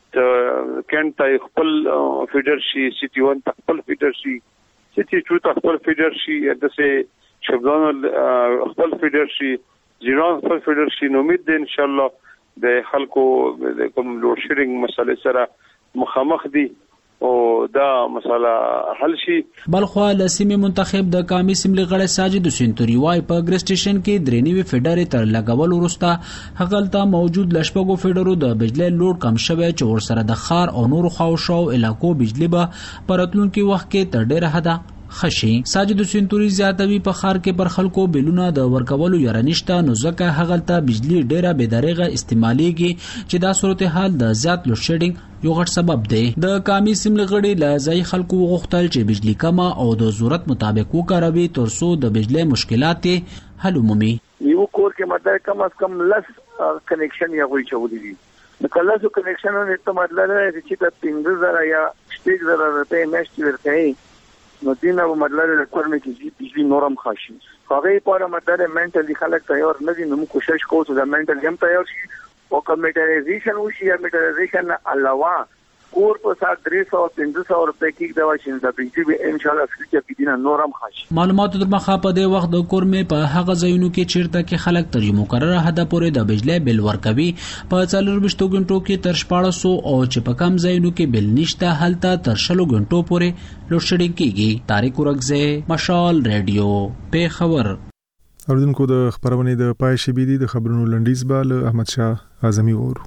ته کینټ ته خپل فیډر شي سيټي ون ته خپل فیډر شي سيټي ټو ته خپل فیډر شي د سه شګان خپل فیډر شي زیران خپل فیډر شي. نو امید ده ان شاء الله د خلکو د کوم لوډ شیډینګ مسله سره مخامخ دي او دا مسله حل شي. بلخوا لسیمه منتخب د قومي سیملي غړي ساجد حسین توری وايي په ګریډ سټیشن کې درې نیوي فیډر تر لګول وروسته هغلته موجود لشپګو فیډرو د بجلی لوډ کم شوی چې ورسره د خار او نور خواوشو علاقو بجلی به پرتلونکو وخت کې تر ډیره حدا خشي. ساجد حسین توری زیاتوي په خار کې پر خلکو بلونه د ورکولو یاره نشته نو ځکه هغلته بجلی ډیره بې دریغه استعماليږي چې دا صورتحال د زیات لوډ شیډینګ یو غټ سبب دی. د قومي سیملي غړي له ځای خلکو غوښتل چې بجلی کمه او د ضرورت مطابق وکاروي ترڅو د بجلی مشکلات حل ومومي. یو کور کې مطلب کم از کم لس کنیکشن یا غوي چولې دي. نو کله چې کنیکشنونه ته مطلب دی چې د پنځه زره یا شپږ زره روپۍ میاشتې ورکړي نو دینه په مطلب ریکوایرمنت کې بجلی نورم خاصي. هغه په اړه مطلب منټلی خلک تیار نه دي. نو موږ کوشش کوو چې د منټل هم تیار شي او کمیټرایزیشن وشي. یا میټرایزیشن علاوه کور په سات درې سوه پنځه سوه روپۍ کې دا واشي د بجلی به ان شاء الله فکر کې دینه نورم خاصي. معلوماتو در مخه په دې وخت د کورمې په هغه ځایونو کې چیرته کې خلک تر یو مقرره حد پورې د بجلی بل ورکوي په څلور وشتو غنټو کې تر شپږ سوه او چې په کم ځایونو کې بل نشته هلته تر شلو غنټو پورې لوډ شیډینګ کیږي. طارق ورغزه مشال رادیو په خبر. اوردونکو د خبرونه د پای شي بيدي د خبرونو لنډیز بال احمد شاه اعظمي ورو.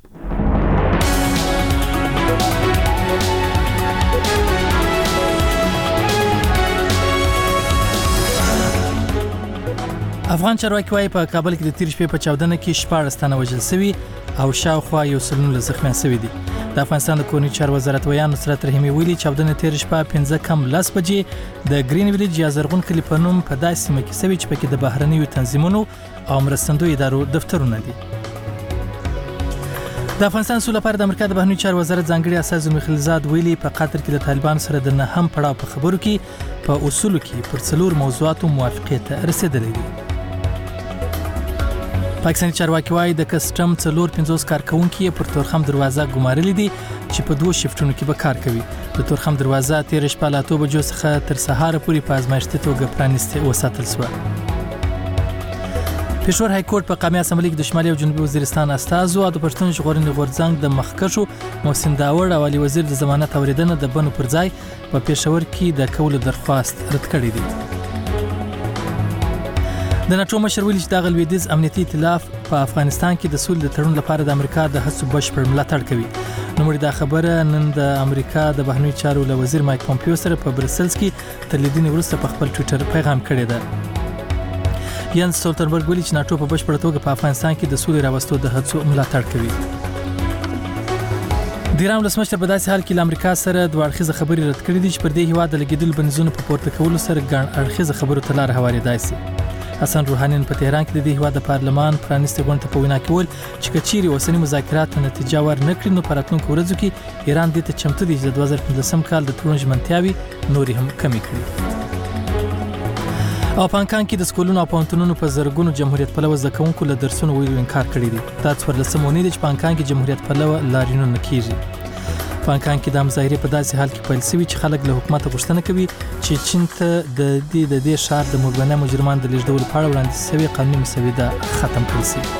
افغان چارواکي وايي په کابل کې د تیر شپې په چاودنه کې شپږ تنه وژل شوي او شاوخوا یو سلنه زخمیان شوي دي. د افغانستان د کورنۍ چارو وزارت ویان نصرت رحیمي ویلي چاودنه تیر شپه پنځه کم لس بجې د گرین ویلیج یا زرغون کلی په نوم په داسې سیمه کې شوي چې پکې د بهرنیو تنظیمونو او مرستندوی ادارو دفترونه دي. د افغانستان سول لپاره د امریکا د بهرنیو چارو وزارت ځانګړي استاذ مخلزاد ویلي په قطر کې د طالبان سره د نه هم پړاو په خبرو کې په اصولو کې پر څلور موضوعاتو موافقت رسیدلی دي. پاکستاني چارواکي وايي د کسټم څلور پنځوس کارکونکو پر تورخم دروازه ګمارلې دي چې په دوه شفټونو کې به کار کوي. د تورخم دروازه تیر شپه له اته بجو څخه تر سهار پورې په ازمایښتي توګه پرانیسته وساتل شوه. پېښور های کورټ په قومي اسمبلی کې د شمالي او جنوبي وزیرستان استازو او د پښتون ژغورنې غورځنګ د مخکښو محسن داوړ او علي وزیر د ضمانت اوریدنه د بنو پر ځای په پېښور کې د کولو درخواست رد کړی دی. د ناتو مشر ویلي چې د غلویدیز امنیتي ائتلاف په افغانستان کې د سولې د تړون لپاره د امریکا د هڅو بشپړ ملاتړ کوي. نو مړي دا خبره نن د امریکا د بهرنیو چارو له وزیر مایک پومپیو سره په برسلز کې تر لیدنې وروسته په خپل ټوئیټر پیغام کړی دی. یانس سولټنبرګ ویلي چې ناتو په بشپړ توګه په افغانستان کې د سولې راوستو د هڅو ملاتړ کوي. د ایران ولسمشر په داسې حال کې له امریکا سره دوه اړخیزه خبرې رد کړې دي چې پر دې هیواد د لګیدلو بنزونو په پورته کولو سره ګڼ اړخیزه خبرو ته لار هوارېدای شي. حسن روحاني په تهران کې د دې هیواد د پارلمان پرانیستي غونډه په وینا کې ول چې کچيري اوسنی مذاکرات نتیجه ور نه کړي نو په راتلونکو ورځو کې ایران دې ته چمتو دی چې د دوه زره پنځلسم کال د تړون ژمنتیاوي نورې هم کمی کړي. او په هانګ کې د سکولونو او پوهنتونونو په زرګونو جمهوریت پلوه زده کوونکو له درسونو ویلو انکار کړی دی. دا څوارلسمه اونۍ ده چې په هانګ کې جمهوریت پلوه لاریونونه کیږي. په هانګ کانګ کې د مظاهرې په داسې حال کې پیل شوی چې خلک له حکومت غوښتنه کوي چې چین ته د دې د دې شهر د مورګنه مجرمان د لیږدولو په اړه وړاندیز شوی قانوني مسوده ختم کړي شي.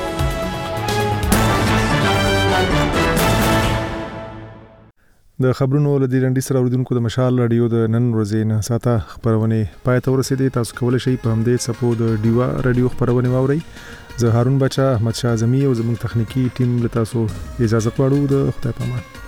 د خبرونو لدی لنډی سره اوریدونکو د مشال رادیو د نن ورځې نه ساته خبرونه پای ته ورسېدې. تاسو کولی شئ په همدې صفو د ډیوا رادیو خبرونه واورئ. زه هارون بچا، احمد شاه اعظمي او زموږ تخنیکی ټیم له تاسو اجازه غواړو. د خدای پامان.